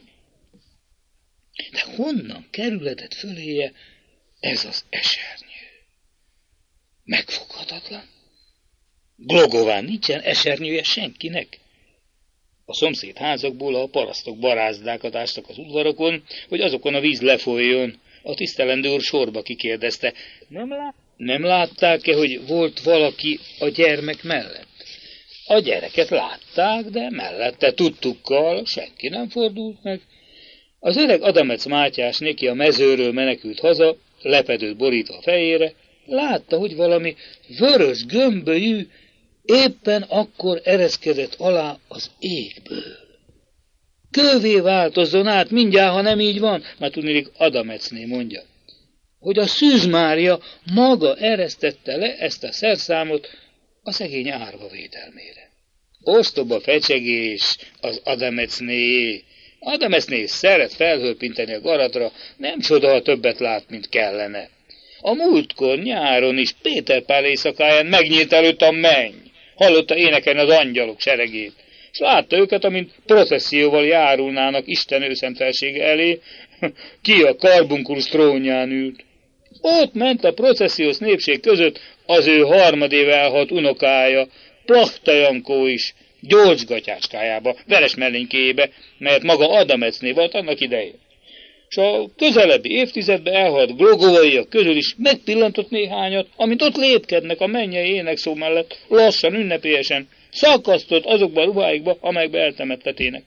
De honnan kerülhetett föléje ez az esernyő? Megfoghatatlan. Glogován nincsen esernyője senkinek. A szomszéd házakból a parasztok barázdákat ástak az udvarokon, hogy azokon a víz lefolyjon. A tisztelendő úr sorba kikérdezte, nem látták-e, hogy volt valaki a gyermek mellett? A gyereket látták, de mellette tudtukkal senki nem fordult meg. Az öreg Adamec Mátyás néki a mezőről menekült haza, lepedőt borítva a fejére, látta, hogy valami vörös gömbölyű éppen akkor ereszkedett alá az égből. Kővé változzon át mindjárt, ha nem így van, mert tudnélik Adamecné mondja, hogy a Szűz Mária maga eresztette le ezt a szerszámot a szegény árva védelmére. Ostoba fecsegés az Adamecné. Adamecné szeret felhőpinteni a garatra, nem csoda, ha többet lát, mint kellene. A múltkor nyáron is Péter Pál éjszakáján megnyílt előtt a menny. Hallotta énekelni az angyalok seregét, és látta őket, amint processzióval járulnának Isten őszent felsége elé, ki a karbunkulus trónján ült. Ott ment a processziós népség között az ő harmadéve elhalt unokája, Plachta Jankó is gyógygatyáskájába, veres mellénykéjébe, melyet maga Adamecné volt annak idején. És a közelebbi évtizedben elhalt glogovaiak közül is megpillantott néhányat, amint ott lépkednek a mennyei énekszó mellett, lassan, ünnepélyesen, szakasztott azokba a ruháikba, amelyekbe eltemettetének.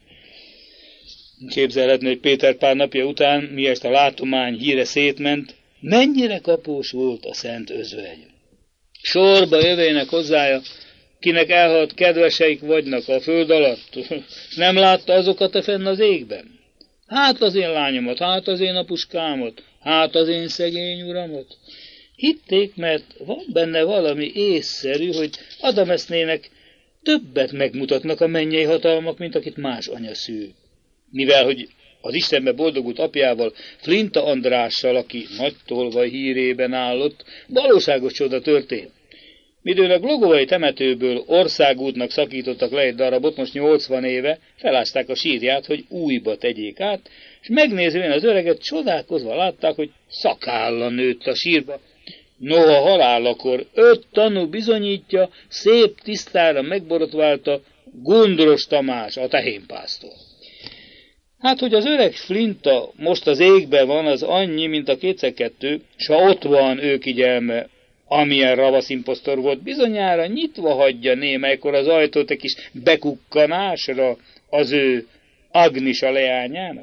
Képzelhetni, hogy Péter pár napja után, miest a látomány híre szétment, mennyire kapós volt a szent özvegy. Sorba jövének hozzája, kinek elhalt kedveseik vagynak a föld alatt, és nem látta azokat a fenn az égben. Hát az én lányomat, hát az én apuskámat, hát az én szegény uramat. Hitték, mert van benne valami észszerű, hogy Adamecnének többet megmutatnak a mennyei hatalmak, mint akit más anya szül. Mivel, hogy az Istenbe boldogult apjával, Flinta Andrással, aki nagy tolvaj hírében állott, valóságos csoda történt. Midőn a glogovai temetőből országútnak szakítottak le egy darabot, most 80 éve, felázták a sírját, hogy újba tegyék át, és megnézvén az öreget csodálkozva látták, hogy szakálla nőtt a sírba. Noha halálakor 5 tanú bizonyítja, szép tisztára megborotválta Gundros Tamás, a tehénpásztor. Hát, hogy az öreg Flinta most az égben van, az annyi, mint a 2x2, s ha ott van ő kigyelme, amilyen ravaszimposztor volt, bizonyára nyitva hagyja némelykor az ajtót egy kis bekukkanásra az ő Agnisa leányának.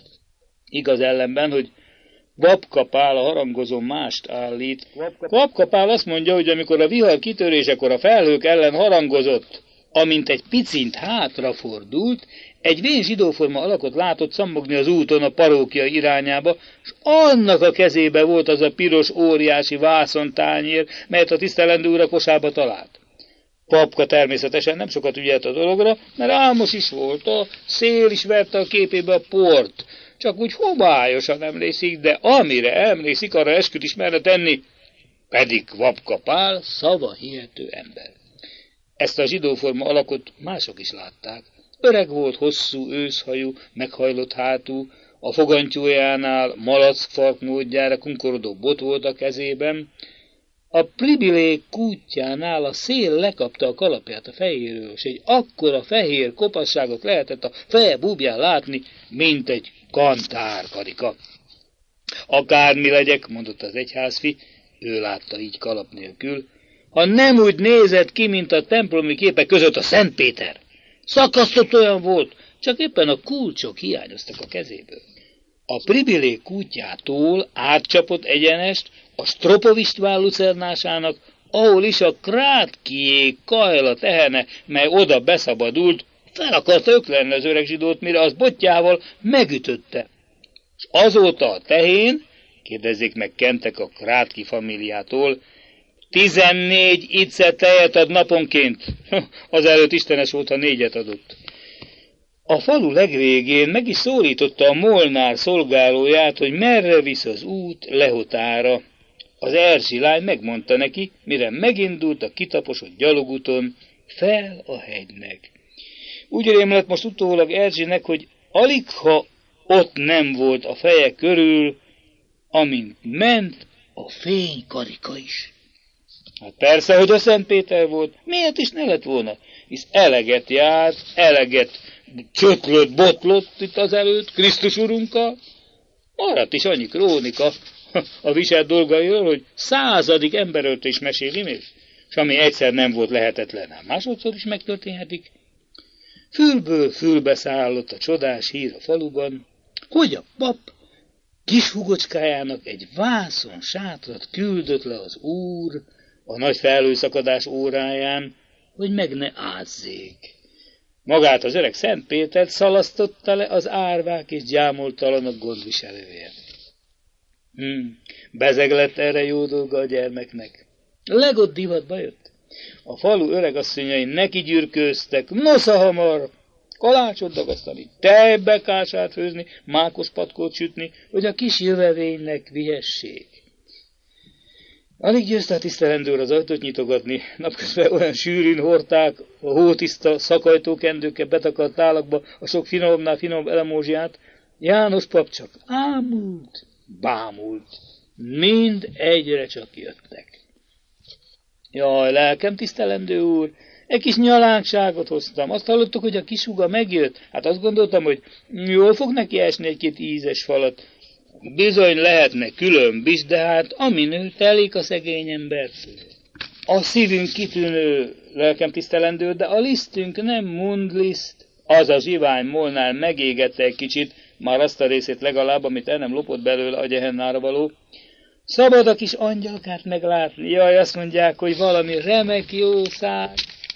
Igaz ellenben, hogy Kvapka Pál a harangozón mást állít. Kvapka Pál azt mondja, hogy amikor a vihar kitörésekor a felhők ellen harangozott, amint egy picint hátrafordult, egy vén zsidóforma alakot látott szammogni az úton a parókia irányába, és annak a kezébe volt az a piros óriási vászontányér, melyet a tisztelendő úr a kosába talált. Papka természetesen nem sokat ügyelt a dologra, mert álmos is volt, a szél is verte a képébe a port, csak úgy homályosan emlékszik, de amire emlékszik, arra esküt is merne tenni, pedig Kvapka Pál szava hihető ember. Ezt a zsidóforma alakot mások is látták. Öreg volt, hosszú, őszhajú, meghajlott hátú, a fogantyújánál malackfark módjára kunkorodó bot volt a kezében. A pribilék kútjánál a szél lekapta a kalapját a fejéről, és egy akkora fehér kopasságot lehetett a feje búbján látni, mint egy kantárkarika. Akármi legyek, mondott az egyházfi, ő látta így kalap nélkül, ha nem úgy nézett ki, mint a templomi képek között a Szent Péter. Szakasztott olyan volt, csak éppen a kulcsok hiányoztak a kezéből. A pribilék kútjától átcsapott egyenest a Stropovistván lucernásának, ahol is a Krátkiék kajla tehene, mely oda beszabadult, fel akarta öklenni az öreg zsidót, mire az botjával megütötte. És azóta a tehén, kérdezzék meg Kentek a Krátki familiától, 14 icce tejet ad naponként. Azelőtt istenes volt, ha 4-et adott. A falu legvégén meg is szólította a Molnár szolgálóját, hogy merre visz az út Lehotára. Az Erzsi lány megmondta neki, mire megindult a kitaposott gyalogúton fel a hegynek. Úgy rémlett most utólag Erzsinek, hogy aligha ott nem volt a feje körül, amint ment a fénykarika is. Hát persze, hogy a Szent Péter volt, miért is ne lett volna, hisz eleget járt, eleget csötlött, botlott itt azelőtt Krisztus urunkkal. Maradt is annyi krónika a viselt dolgairól, hogy 100. emberölt is meséli még, és ami egyszer nem volt lehetetlen, hát másodszor is megtörténhetik. Fülből fülbe szállott a csodás hír a faluban, hogy a pap kishugocskájának egy vászon sátrat küldött le az úr a nagy felhőszakadás óráján, hogy meg ne ázzék. Magát az öreg Szent Pétert szalasztotta le az árvák és gyámoltalanok gondviselője. Bezeg lett erre jó dolga a gyermeknek. Legott divatba jött. A falu öregasszonyai neki gyürkőztek, nosza hamar, kalácsot dagasztani, tejbekását főzni, mákos patkót sütni, hogy a kis jövevénynek vihessék. Alig győzte a tisztelendőr az ajtót nyitogatni, napközben olyan sűrűn hordták a hótiszta szakajtókendőkkel betakart tálakba a sok finomabbnál finomabb elemózsiát. János pap csak ámult, bámult, mind egyre csak jöttek. Jaj, lelkem tisztelendő úr, egy kis nyalánkságot hoztam. Azt hallottuk, hogy a kis húga megjött. Hát azt gondoltam, hogy jól fog neki esni egy-két ízes falat. Bizony lehetne különb is, de hát ami nő telik a szegény embertől. A szívünk kitűnő, lelkem tisztelendő, de a lisztünk nem mundliszt. Az a zsivány molnál megégette egy kicsit, már azt a részét legalább, amit el nem lopott belőle a gyehennára való. Szabad a kis angyalkát meglátni. Jaj, azt mondják, hogy valami remek jószág.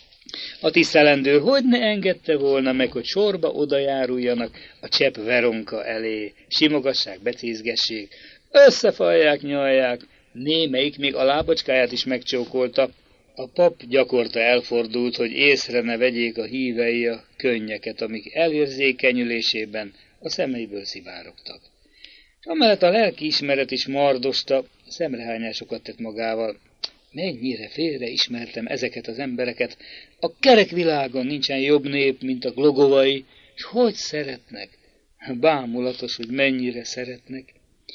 A tisztelendő hogy ne engedte volna meg, hogy sorba odajáruljanak a csepp Veronka elé, simogassák, becézgessék, összefalják, nyalják, némelyik még a lábacskáját is megcsókolta. A pap gyakorta elfordult, hogy észre ne vegyék a hívei a könnyeket, amik elérzékenyülésében a szemeiből szivárogtak. És amellett a lelkiismeret is mardosta, szemrehányásokat tett magával. Mennyire félre ismertem ezeket az embereket, a kerek világon nincsen jobb nép, mint a glogovai, és hogy szeretnek? Bámulatos, hogy mennyire szeretnek.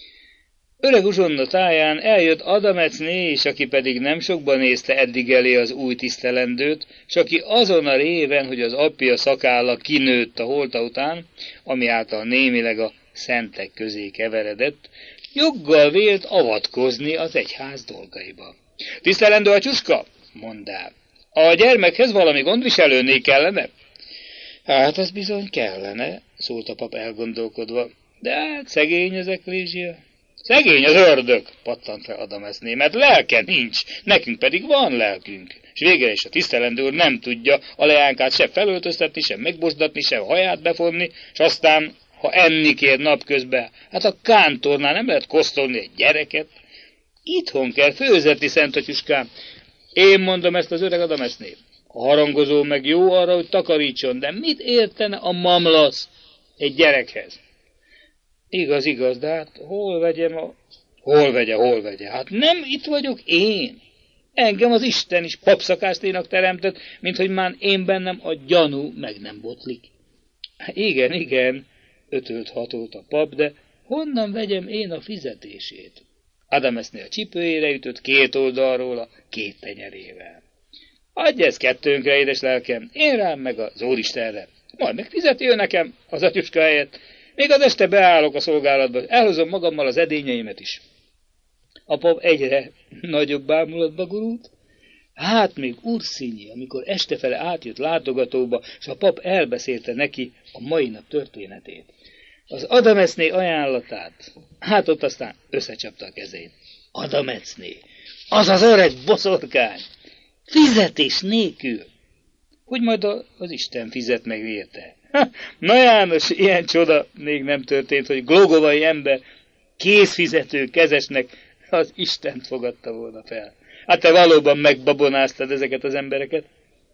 Öreg uzsonna táján eljött Adamecné, és aki pedig nem sokban nézte eddig elé az új tisztelendőt, s aki azon a réven, hogy az apja szakálla kinőtt a holta után, ami által némileg a szentek közé keveredett, joggal vélt avatkozni az egyház dolgaiba. Tisztelendő atyuska, mondá, a gyermekhez valami gondviselőné kellene? Hát az bizony kellene, szólt a pap elgondolkodva, de hát szegény ezek Lízsia. Szegény az ördög, pattant fel Adamecné, mert lelke nincs, nekünk pedig van lelkünk. És végre is a tisztelendő úr nem tudja a leánkát se felöltöztetni, se megbosdatni, se a haját befonni, és aztán, ha enni kér napközben, hát a kántornál nem lehet kosztolni egy gyereket. Itthon kell főzetni, szent atyuskám. Én mondom ezt az öreg Adamecné. A harangozó meg jó arra, hogy takarítson, de mit értene a mamlasz egy gyerekhez? Igaz, de hát hol vegyem a... Hol vegye? Hát nem itt vagyok én. Engem az Isten is papszakászténak teremtett, mint hogy már én bennem a gyanú meg nem botlik. Igen, ötölt hatolt a pap, de honnan vegyem én a fizetését? Adamecné a csipőjére ütött két oldalról a két tenyerével. Adj ezt kettőnkre, édes lelkem, én rám meg az Úristenre. Majd megfizeti ő nekem az atyuska helyett. Még az este beállok a szolgálatba, elhozom magammal az edényeimet is. A pap egyre nagyobb bámulatba gurult. Hát még Urszínyi, amikor estefele átjött látogatóba, és a pap elbeszélte neki a mai nap történetét. Az Adamecné ajánlatát, hát ott aztán összecsapta a kezét. Adamecné, az az öreg boszorkány, fizetés nélkül, hogy majd az Isten fizet meg érte. Na János, ilyen csoda még nem történt, hogy glogovai ember készfizető kezesnek az Istent fogadta volna fel. Hát te valóban megbabonáztad ezeket az embereket?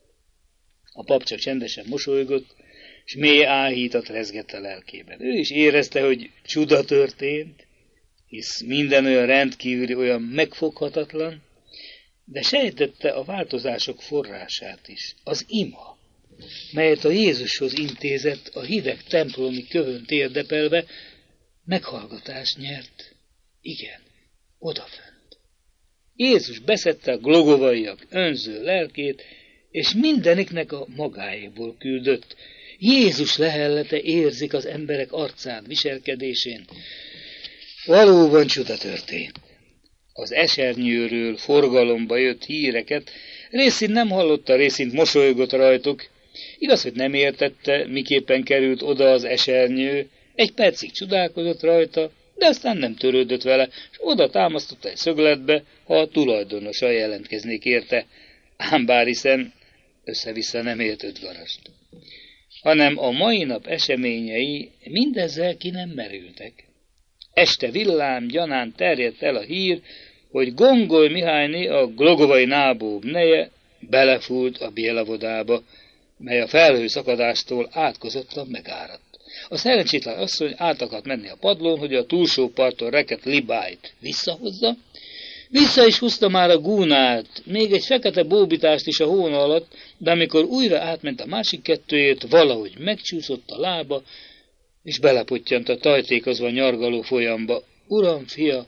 A pap csak csendesen mosolygott, és mély áhítat rezgett a lelkében. Ő is érezte, hogy csuda történt, hisz minden olyan rendkívüli, olyan megfoghatatlan, de sejtette a változások forrását is, az ima, melyet a Jézushoz intézett a hideg templomi kövön térdepelve, meghallgatást nyert. Igen, odafönt. Jézus beszedte a glogovaiak önző lelkét, és mindeniknek a magáéból küldött. Jézus lehellete érzik az emberek arcán, viselkedésén. Valóban csuda történt. Az esernyőről forgalomba jött híreket, részint nem hallotta, részint mosolygott rajtuk. Igaz, hogy nem értette, miképpen került oda az esernyő, egy percig csodálkozott rajta, de aztán nem törődött vele, és oda támasztotta egy szögletbe, ha a tulajdonosa jelentkeznék érte, ám bár hiszen össze-vissza nem ért 5 garast. Hanem a mai nap eseményei mindezzel ki nem merültek. Este villám gyanán terjedt el a hír, hogy Gongoly Mihályné, a glogovai nábób neje belefúlt a Bielavodába, mely a felhőszakadástól átkozottan megáradt. A szerencsétlen asszony át akart menni a padlón, hogy a túlsó parton rekedt libájt visszahozza. Vissza is húzta már a gúnát, még egy fekete bóbitást is a hóna alatt, de amikor újra átment a másik kettőért, valahogy megcsúszott a lába, és belepottyant a tajtékozva nyargaló folyamba. Uram, fia,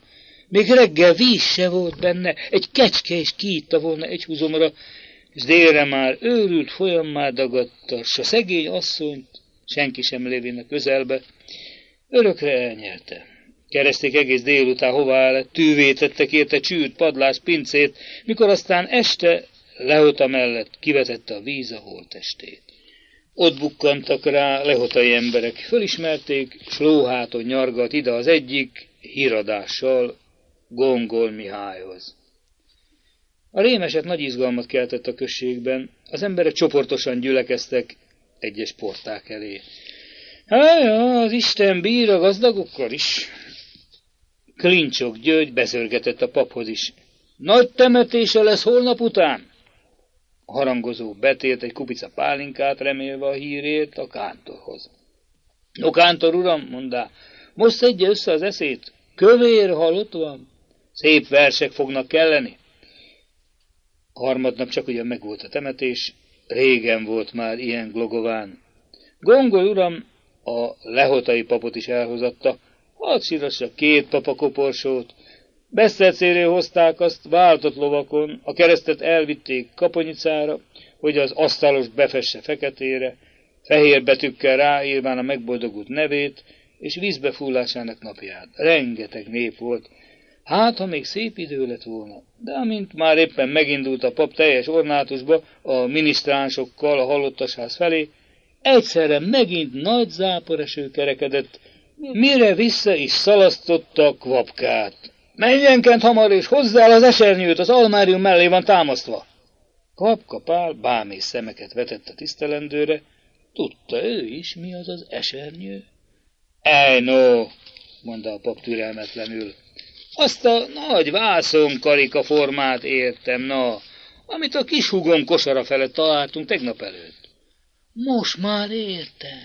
Még reggel víz se volt benne, egy kecske is kiitta volna egy húzomra, és délre már őrült folyammá dagadta, s a szegény asszonyt, senki sem lévének közelbe, örökre elnyerte. Keresték egész délután, hová lett, tűvé tettek érte csűrt, padlás, pincét, mikor aztán este Lehota mellett kivetette a víz a holttestét. Ott bukkantak rá lehotai emberek, fölismerték, s lóháton nyargalt ide az egyik híradással Gongol Mihályhoz. A rémeset nagy izgalmat keltett a községben, az emberek csoportosan gyülekeztek egyes porták elé. Hája, az Isten bír a gazdagokkal is. Klincsok György beszörgetett a paphoz is. Nagy temetése lesz holnap után. A harangozó betért egy kupica pálinkát, remélve a hírért a kántorhoz. No, kántor uram, mondá, most szedje össze az eszét, kövér halott van, szép versek fognak kelleni. Harmadnap csak ugyan megvolt a temetés, régen volt már ilyen Glogován. Gongol uram a lehotai papot is elhozatta, hadd sírassa 2 papakoporsót, besztercéré hozták azt váltott lovakon, a keresztet elvitték Kaponyicára, hogy az asztalos befesse feketére, fehér betűkkel ráírván a megboldogult nevét, és vízbefullásának napját. Rengeteg nép volt. Hát, ha még szép idő lett volna, de amint már éppen megindult a pap teljes ornátusba a minisztránsokkal a halottasház felé, egyszerre megint nagy záporeső kerekedett, mire vissza is szalasztotta Kvapkát. Menjen Kent hamar, és hozzá az esernyőt, az almárium mellé van támasztva. Kvapka Pál bámész szemeket vetett a tisztelendőre, tudta ő is, mi az az esernyő. No, mondta a pap türelmetlenül, azt a nagy vászonkarika formát értem, amit a kis húgom kosara felett találtunk tegnap előtt. Most már értem.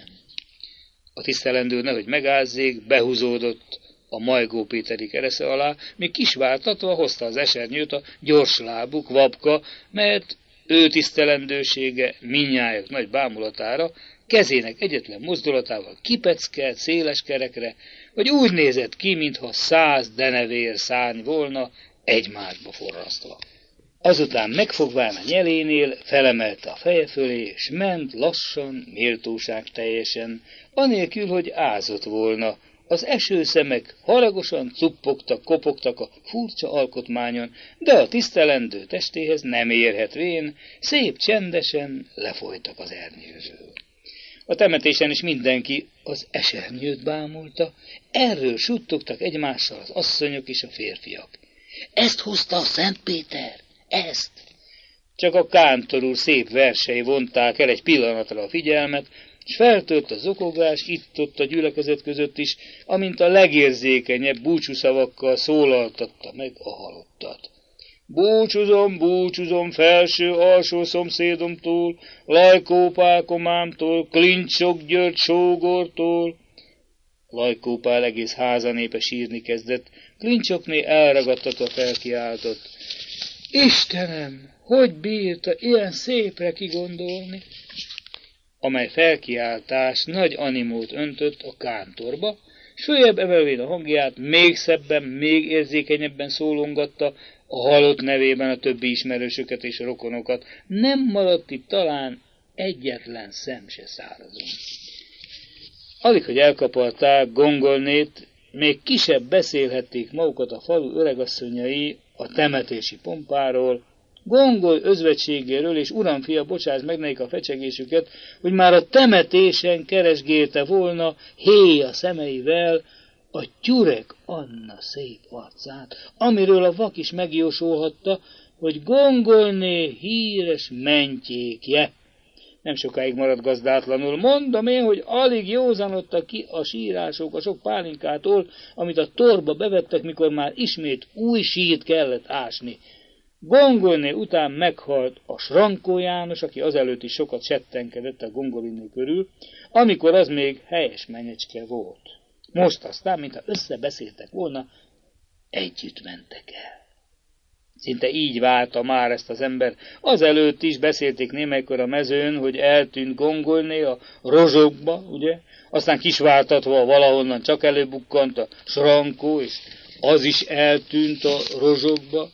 A tisztelendő nehogy megázzék, behúzódott a Majgó Péteri keresze alá, míg kisváltatva hozta az esernyőt a gyorslábú Kvapka, mert ő tisztelendősége mindnyájak nagy bámulatára kezének egyetlen mozdulatával kipeckelt széles kerekre, vagy úgy nézett ki, mintha 100 denevér szárny volna egymásba forrasztva. Azután megfogván a nyelénél felemelte a feje fölé, és ment lassan, méltóság teljesen, anélkül, hogy ázott volna. Az esőszemek haragosan cuppogtak, kopogtak a furcsa alkotmányon, de a tisztelendő testéhez nem érhetvén, szép csendesen lefolytak az ernyőről. A temetésen is mindenki az esernyőt bámulta, erről suttogtak egymással az asszonyok és a férfiak. Ezt hozta a Szent Péter, ezt! Csak a kántor úr szép versei vonták el egy pillanatra a figyelmet, s feltört a zokogás itt-ott a gyülekezet között is, amint a legérzékenyebb búcsúszavakkal szólaltatta meg a halottat. Búcsúzom, búcsúzom felső-alsó szomszédomtól, Lajkó Pál komámtól, Klincsok György sógortól. Lajkó Pál egész házanépe sírni kezdett, Klincsokné elragadtatva felkiáltott. Istenem, hogy bírta ilyen szépre kigondolni? Amely felkiáltás nagy animót öntött a kántorba, s följebb emelvén a hangját még szebben, még érzékenyebben szólongatta a halott nevében a többi ismerősöket és rokonokat. Nem maradt itt talán egyetlen szem se szárazon. Alig, hogy elkaparták Gongolnét, még kisebb beszélhették magukat a falu öregasszonyai a temetési pompáról, Gongol özvegységéről, és uramfia, bocsáss meg nekik a fecsegésüket, hogy már a temetésen keresgélte volna héja szemeivel a Tyurek Anna szép arcát, amiről a vak is megjósolhatta, hogy Gongolné híres mentjékje. Nem sokáig maradt gazdátlanul. Mondom én, hogy alig józanodtak ki a sírások a sok pálinkától, amit a torba bevettek, mikor már ismét új sírt kellett ásni. Gongolné után meghalt a Srankó János, aki azelőtt is sokat settenkedett a Gongoliné körül, amikor az még helyes menyecske volt. Most aztán, mintha összebeszéltek volna, együtt mentek el. Szinte így várta már ezt az ember. Azelőtt is beszélték némelykor a mezőn, hogy eltűnt Gongolné a rozsokba, ugye? Aztán kisváltatva valahonnan csak előbukkant a Srankó, és az is eltűnt a rozsokba.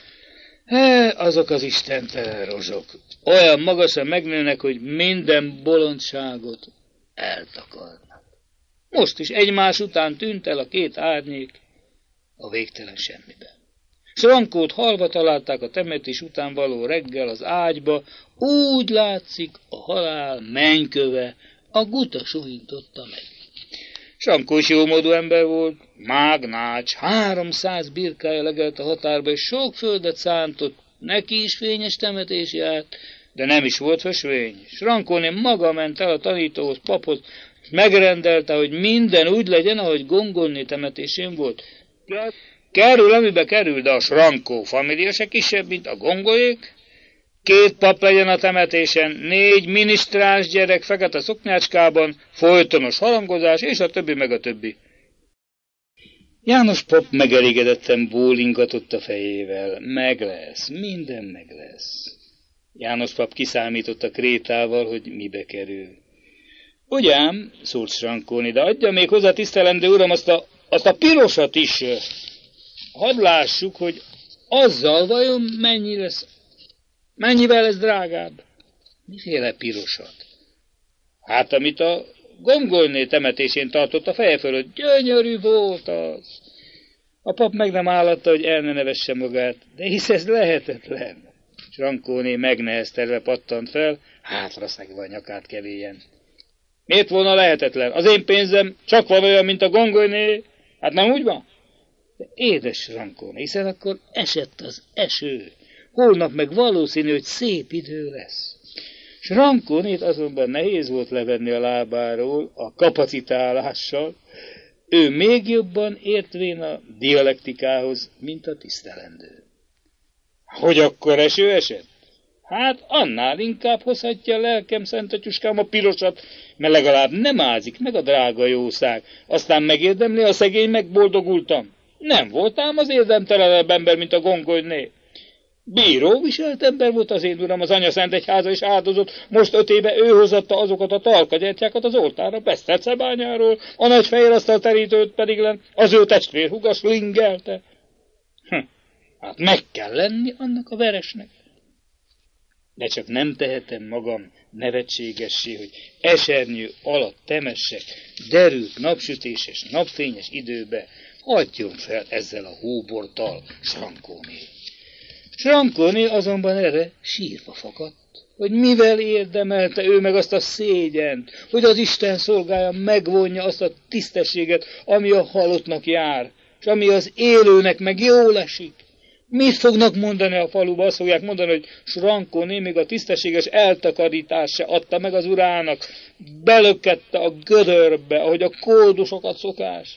Azok az istentelen rozsok. Olyan magasan megnőnek, hogy minden bolondságot eltakarnak. Most is egymás után tűnt el a két árnyék a végtelen semmiben. Srankót halva találták a temetés után való reggel az ágyba, úgy látszik a halál mennyköve, a guta suhintotta meg. Sankó is jómódú ember volt, mágnács, 300 birkája legelt a határba, és sok földet szántott, neki is fényes temetés járt, de nem is volt fösvény. Srankóné maga ment el a tanítóhoz, paphoz, és megrendelte, hogy minden úgy legyen, ahogy Gongolné temetésén volt. Kerül, amibe kerül, de a Srankó família se kisebb, mint a Gongolyék. 2 pap legyen a temetésen, 4 minisztráns gyerek fekete szoknyácskában, folytonos harangozás, és a többi meg a többi. János pap megelégedetten bólingatott a fejével. Meg lesz, minden meg lesz. János pap kiszámított a krétával, hogy mibe kerül. Ugyan, szólt Srankóni, de adja még hozzá, tisztelendő uram, azt a pirosat is. Hadd lássuk, hogy azzal vajon mennyivel lesz drágább? Miféle pirosat? Hát, amit a Gongolné temetésén tartott a feje fölött, gyönyörű volt az. A pap meg nem állatta, hogy el ne nevesse magát, de hisz ez lehetetlen. Srankóné megneheztelve pattant fel, hátra szegve a nyakát kevélyen. Miért volna lehetetlen? Az én pénzem csak van olyan, mint a Gongolné. Hát nem úgy van? De édes Srankóné, hiszen akkor esett az eső. Holnap meg valószínű, hogy szép idő lesz. Srankónét azonban nehéz volt levenni a lábáról a kapacitálással. Ő még jobban értvén a dialektikához, mint a tisztelendő. Hogy akkor eső esett? Hát annál inkább hozhatja a lelkem, szent atyuskám, a pirosat, mert legalább nem ázik meg a drága jószág. Aztán megérdemli a szegény, megboldogultam. Nem voltám az érdemtelenebb ember, mint a Gongolné. Bíró viselt ember volt az én uram, az anya szent egyháza is áldozott, most 5 éve ő hozatta azokat a talkagyertyákat az oltárra, Besztercebányáról, a nagy fehér asztal terítőt pedig az ő testvérhúga slingelte. Hát meg kell lenni annak a veresnek. De csak nem tehetem magam nevetségessé, hogy esernyő alatt temessek, derült, napsütéses, napfényes időbe, hagyjon fel ezzel a hóborttal, Srankóné. Srankóné azonban erre sírva fakadt, hogy mivel érdemelte ő meg azt a szégyent, hogy az Isten szolgája megvonja azt a tisztességet, ami a halottnak jár, és ami az élőnek meg jól esik. Mit fognak mondani a faluba? Azt fogják mondani, hogy Srankóné még a tisztességes eltakarítást se adta meg az urának, belökette a gödörbe, ahogy a koldusokat szokás.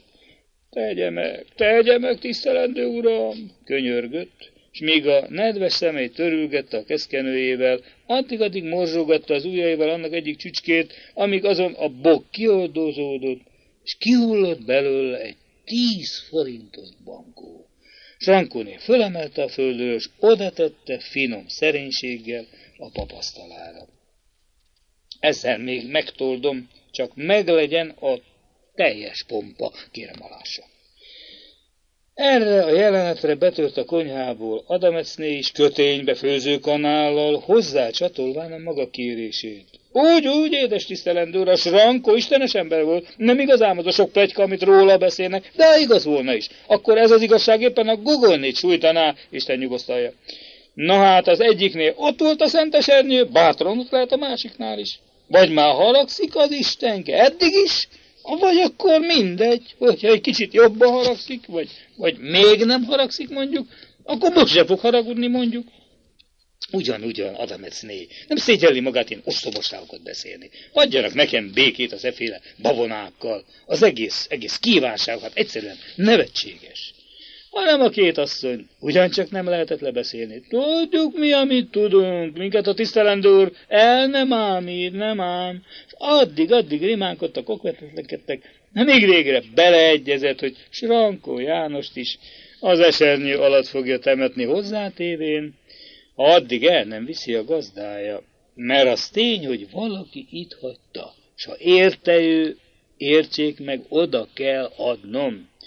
Tegye meg, tisztelendő uram, könyörgött, és míg a nedves szemét törülgette a keszkenőjével, addig morzsogatta az ujjaival annak egyik csücskét, amíg azon a bok kioldozódott, és kihullott belőle egy 10 forintos bankó. Srankóné fölemelte a földről, és odatette finom szerénységgel a papasztalára. Ezzel még megtoldom, csak meglegyen a teljes pompa, kérem alássa. Erre a jelenetre betört a konyhából Adamecné is köténybe főzőkanállal, hozzá csatolván a maga kérését. Úgy, édes tisztelendő úr, a Srankó istenes ember volt, nem igazán az a sok pletyka, amit róla beszélnek, de igaz volna is. Akkor ez az igazság éppen a Gogolnét sújtaná, Isten nyugosztalja. Na hát az egyiknél ott volt a szentesernyő, bátran ott lehet a másiknál is. Vagy már haragszik az Istenke, eddig is, vagy akkor mindegy, hogyha egy kicsit jobban haragszik, vagy még nem haragszik mondjuk, akkor most se fog haragudni mondjuk. Ugyan, Adamecné, nem szégyelli magát én ostobaságokat beszélni. Adjanak nekem békét az efféle babonákkal. Az egész kívánság, hát egyszerűen nevetséges. Hanem a 2 asszony ugyancsak nem lehetett lebeszélni. Tudjuk mi, amit tudunk, minket a tisztelendő úr el nem ámít, nem ám. És addig rimánkodtak, okvetlenkedtek, még végre beleegyezett, hogy Srankó Jánost is az esernyő alatt fogja temetni hozzátévén, ha addig el nem viszi a gazdája, mert az tény, hogy valaki itt hagyta, s ha érte ő, értsék meg, oda kell adnom.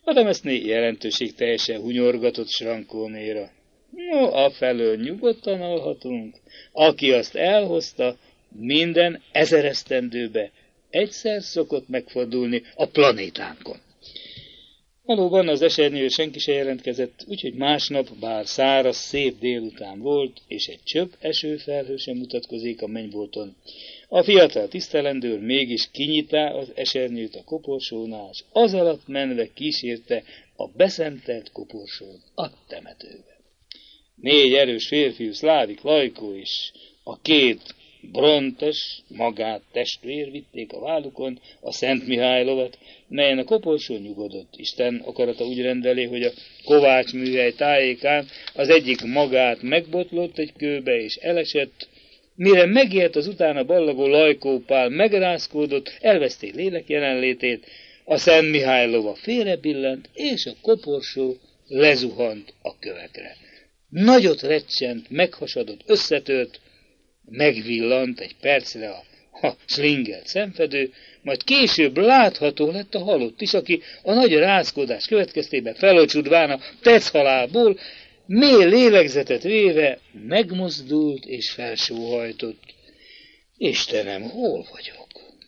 Adameszné jelentőség teljesen hunyorgatott Srankónéra. No, afelől nyugodtan alhatunk. Aki azt elhozta, minden 1000 esztendőbe egyszer szokott megfordulni a planétánkon. Valóban az esernyő senki se jelentkezett, úgyhogy másnap, bár száraz, szép délután volt, és egy csöpp esőfelhő sem mutatkozik a mennybolton, a fiatal tisztelendőr mégis kinyitá az esernyőt a koporsónál, s az alatt menve kísérte a beszentelt koporsót a temetőbe. 4 erős férfiú, Szlávik, Lajkó és a 2 Brontes, magát testvér vitték a vállukon a Szent Mihály lovat, melyen a koporsó nyugodott. Isten akarata úgy rendeli, hogy a kovács műhely tájékán az egyik magát megbotlott egy kőbe és elesett, mire megért az utána ballagó Lajkó Pál megrázkódott, elveszték lélek jelenlétét, a Szent Mihály lova félrebillent, és a koporsó lezuhant a kövekre. Nagyot recsent, meghasadott, összetört, megvillant egy percre a slingelt szemfedő, majd később látható lett a halott is, aki a nagy rázkódás következtében felocsudván a tetszhalálból mély lélegzetet véve megmozdult és felsóhajtott. Istenem, hol vagyok?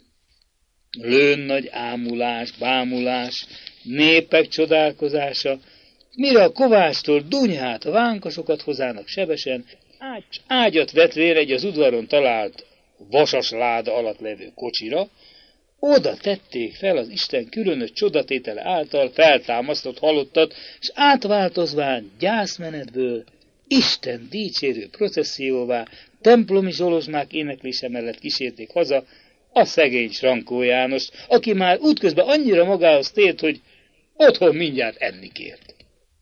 Lőn nagy ámulás, bámulás, népek csodálkozása, mire a kovástól dunyhát, vánkasokat hozának sebesen, ágyat vetvén egy az udvaron talált vasas láda alatt levő kocsira, oda tették fel az Isten különös csodatétele által feltámasztott halottat, és átváltozván gyászmenetből Isten dicsérő processzióvá, templomi zsolozsmák éneklése mellett kísérték haza a szegény Srankó Jánost, aki már útközben annyira magához tért, hogy otthon mindjárt enni kért.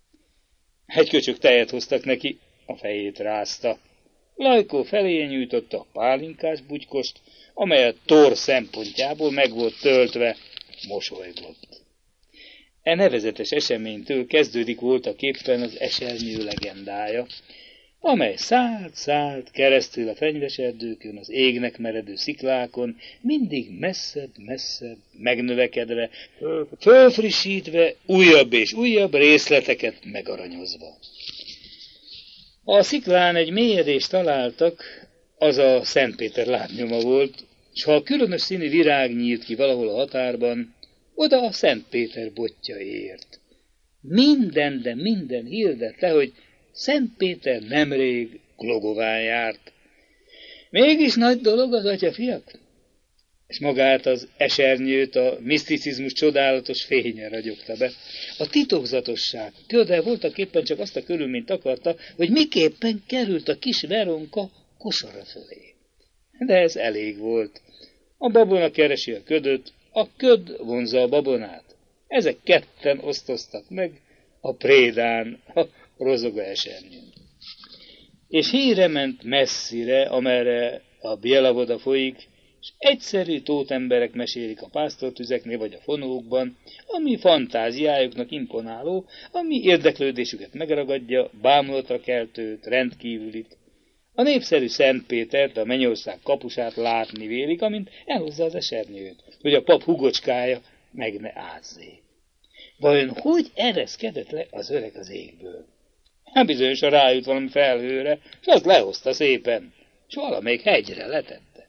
Egy köcsög tejet hoztak neki, a fejét rázta. Lajkó feléje nyújtotta a pálinkás bugykost, amely a tor szempontjából meg volt töltve, mosolygott. E nevezetes eseménytől kezdődik voltaképpen az esernyő legendája, amely szállt keresztül a fenyves erdőkön, az égnek meredő sziklákon, mindig messzebb, megnövekedve, fölfrissítve, újabb és újabb részleteket megaranyozva. A sziklán egy mélyedést találtak, az a Szentpéter lábnyoma volt, s ha a különös színű virág nyílt ki valahol a határban, oda a Szentpéter botja ért. Minden, de minden hirdette, hogy Szentpéter nemrég Glogován járt. Mégis nagy dolog az, atyafiak? És magát az esernyőt a miszticizmus csodálatos fénye ragyogta be. A titokzatosság köde voltaképpen csak azt a körülményt akarta, hogy miképpen került a kis Veronka kosara fölé. De ez elég volt. A babona keresi a ködöt, a köd vonzza a babonát. Ezek ketten osztoztak meg a prédán, a rozoga esernyőn. És híre ment messzire, amerre a Bielavoda folyik, és egyszerű tótemberek mesélik a pásztortüzeknél vagy a fonókban, ami fantáziájuknak imponáló, ami érdeklődésüket megragadja, bámulatra keltőt, rendkívülit. A népszerű Szent Pétert, a mennyország kapusát látni vélik, amint elhozza az esernyőt, hogy a pap hugocskája meg ne ázzék. Vajon hogy ereszkedett le az öreg az égből? Hát bizonyosan rájut valami felhőre, és azt lehozta szépen, és valamelyik hegyre letette.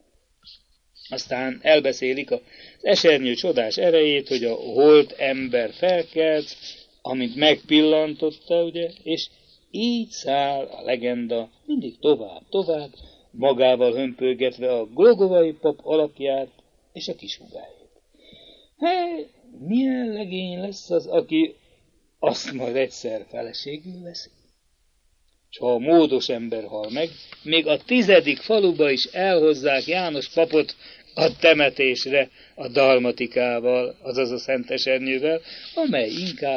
Aztán elbeszélik az esernyő csodás erejét, hogy a holt ember felkelt, amint megpillantotta, ugye, és így száll a legenda mindig tovább, magával hömpölgetve a glogovai pap alakját és a kishugáját. Hát, milyen legény lesz az, aki azt majd egyszer feleségül veszi? És ha a módos ember hal meg, még a 10. faluba is elhozzák János papot a temetésre a dalmatikával, azaz a Szent Esernyővel, amely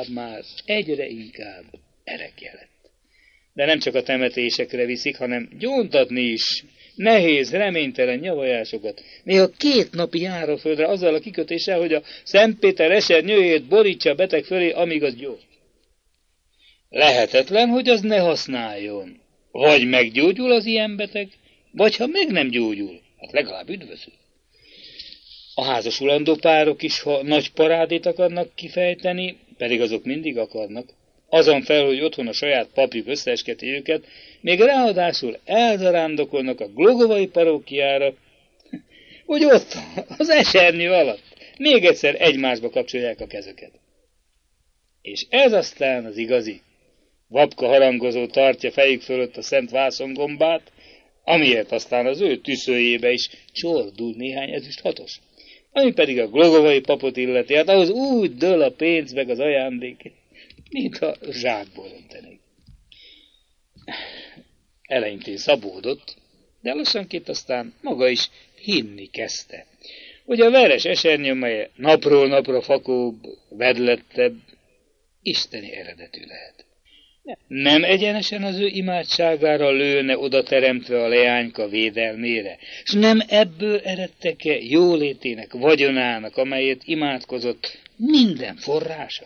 egyre inkább erekje lett. De nem csak a temetésekre viszik, hanem gyóntatni is nehéz, reménytelen nyavajásokat. Néha 2 napi járóföldre azzal a kikötéssel, hogy a Szent Péter esernyőjét borítsa a beteg fölé, amíg az gyógy. Lehetetlen, hogy az ne használjon. Vagy meggyógyul az ilyen beteg, vagy ha meg nem gyógyul, hát legalább üdvözül. A házasulandó párok is, ha nagy parádét akarnak kifejteni, pedig azok mindig akarnak, azon fel, hogy otthon a saját papjuk összeesketi őket, még ráadásul elzarándokolnak a glogovai parókiára, hogy ott az esernyő alatt még egyszer egymásba kapcsolják a kezüket. És ez aztán az igazi. Vapka harangozó tartja fejük fölött a szent vászongombát, amiért aztán az ő tüszőjébe is csordul néhány ezüst hatos. Ami pedig a glogovai papot illeti, hát ahhoz úgy dől a pénz meg az ajándék, mint a zsákból öntenék. Eleintén szabódott, de lassanként aztán maga is hinni kezdte, hogy a veres esernyő, mely napról napra fakóbb, vedlettebb, isteni eredetű lehet. Nem egyenesen az ő imádságára lőne oda teremtve a leányka védelmére, s nem ebből eredtek-e jólétének, vagyonának, amelyet imádkozott minden forrása?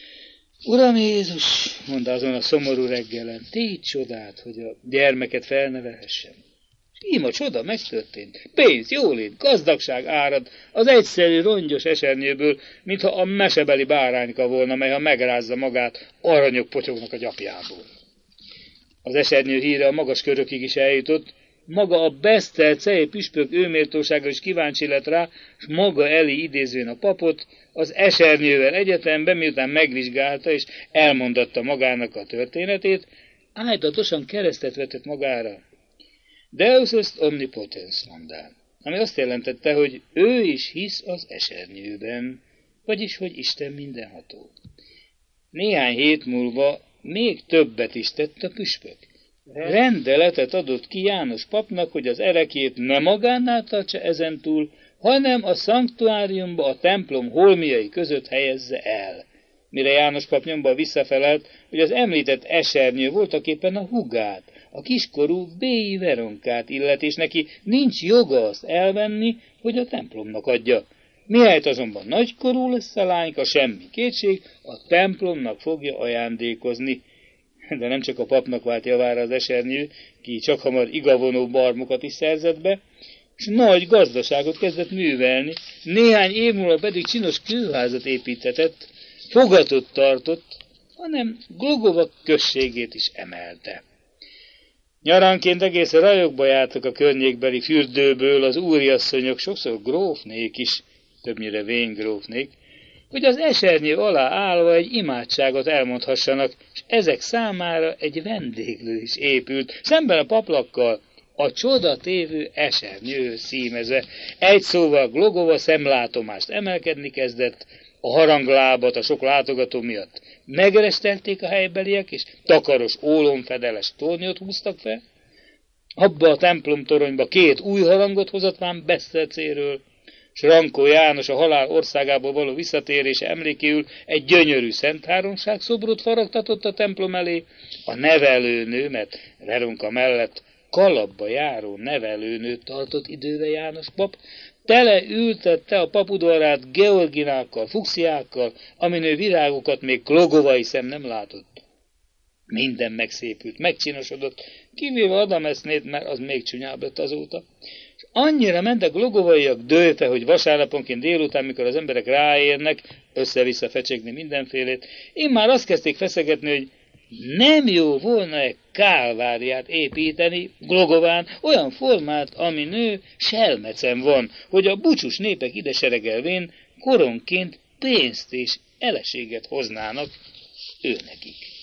Uram Jézus, mondta azon a szomorú reggelen, tégy csodát, hogy a gyermeket felnevelhessem. Ím a csoda megtörtént. Pénz, jólét, gazdagság árad az egyszerű rongyos esernyőből, mintha a mesebeli bárányka volna, mely ha megrázza magát, aranyok potyognak a gyapjából. Az esernyő híre a magas körökig is eljutott, maga a besztelcei püspök őméltósága is kíváncsi lett rá, és maga elé idézvén a papot, az esernyővel egyetemben, miután megvizsgálta és elmondatta magának a történetét, ájtatosan keresztet vetett magára. Deus est omnipotens mondán, ami azt jelentette, hogy ő is hisz az esernyőben, vagyis, hogy Isten mindenható. Néhány hét múlva még többet is tett a püspök. Rendeletet adott ki János papnak, hogy az erekjét ne magánál tartsa ezentúl, hanem a szanktuáriumba a templom holmiai között helyezze el. Mire János pap nyomban visszafelelt, hogy az említett esernyő voltaképpen a hugát, a kiskorú Béi Veronkát illet, és neki nincs joga azt elvenni, hogy a templomnak adja. Mihelyt azonban nagykorú lesz a lányka, semmi kétség, a templomnak fogja ajándékozni. De nem csak a papnak vált javára az esernyő, ki csak hamar igavonó barmokat is szerzett be, és nagy gazdaságot kezdett művelni, néhány év múlva pedig csinos kőházat építetett, fogatot tartott, hanem Glogova községét is emelte. Nyaranként egész rajokba jártak a környékbeli fürdőből az úriasszonyok, sokszor grófnék is, többnyire vén grófnék, hogy az esernyő alá állva egy imádságot elmondhassanak, és ezek számára egy vendéglő is épült, szemben a paplakkal, a csodatévő esernyőhöz címezve. Egy szóval Glogova szemlátomást emelkedni kezdett, a haranglábat a sok látogató miatt megeresztelték a helybeliek, és takaros, ólomfedeles tornyot húztak fel. Abba a templomtoronyba 2 új harangot hozatván Besztercéről, s Rankó János a halál országából való visszatérése emlékéül egy gyönyörű szentháromság szobrot faragtatott a templom elé, a nevelőnő, mert Veronka mellett kalapba járó nevelőnőt tartott időre János pap, tele ültette a papudvarát georginákkal, fuxiákkal, aminő virágokat még glogovai szem nem látott. Minden megszépült, megcsinosodott, kivéve Adamesznét, mert az még csúnyább lett azóta. És annyira mentek glogovaiak dőlve, hogy vasárnaponként délután, mikor az emberek ráérnek, össze-vissza fecsegni mindenfélét, én már azt kezdték feszegetni, hogy nem jó volna-e kálváriát építeni Glogován, olyan formát, ami nő selmecen van, hogy a bucsus népek ide seregelvén koronként pénzt és eleséget hoznának őnekik.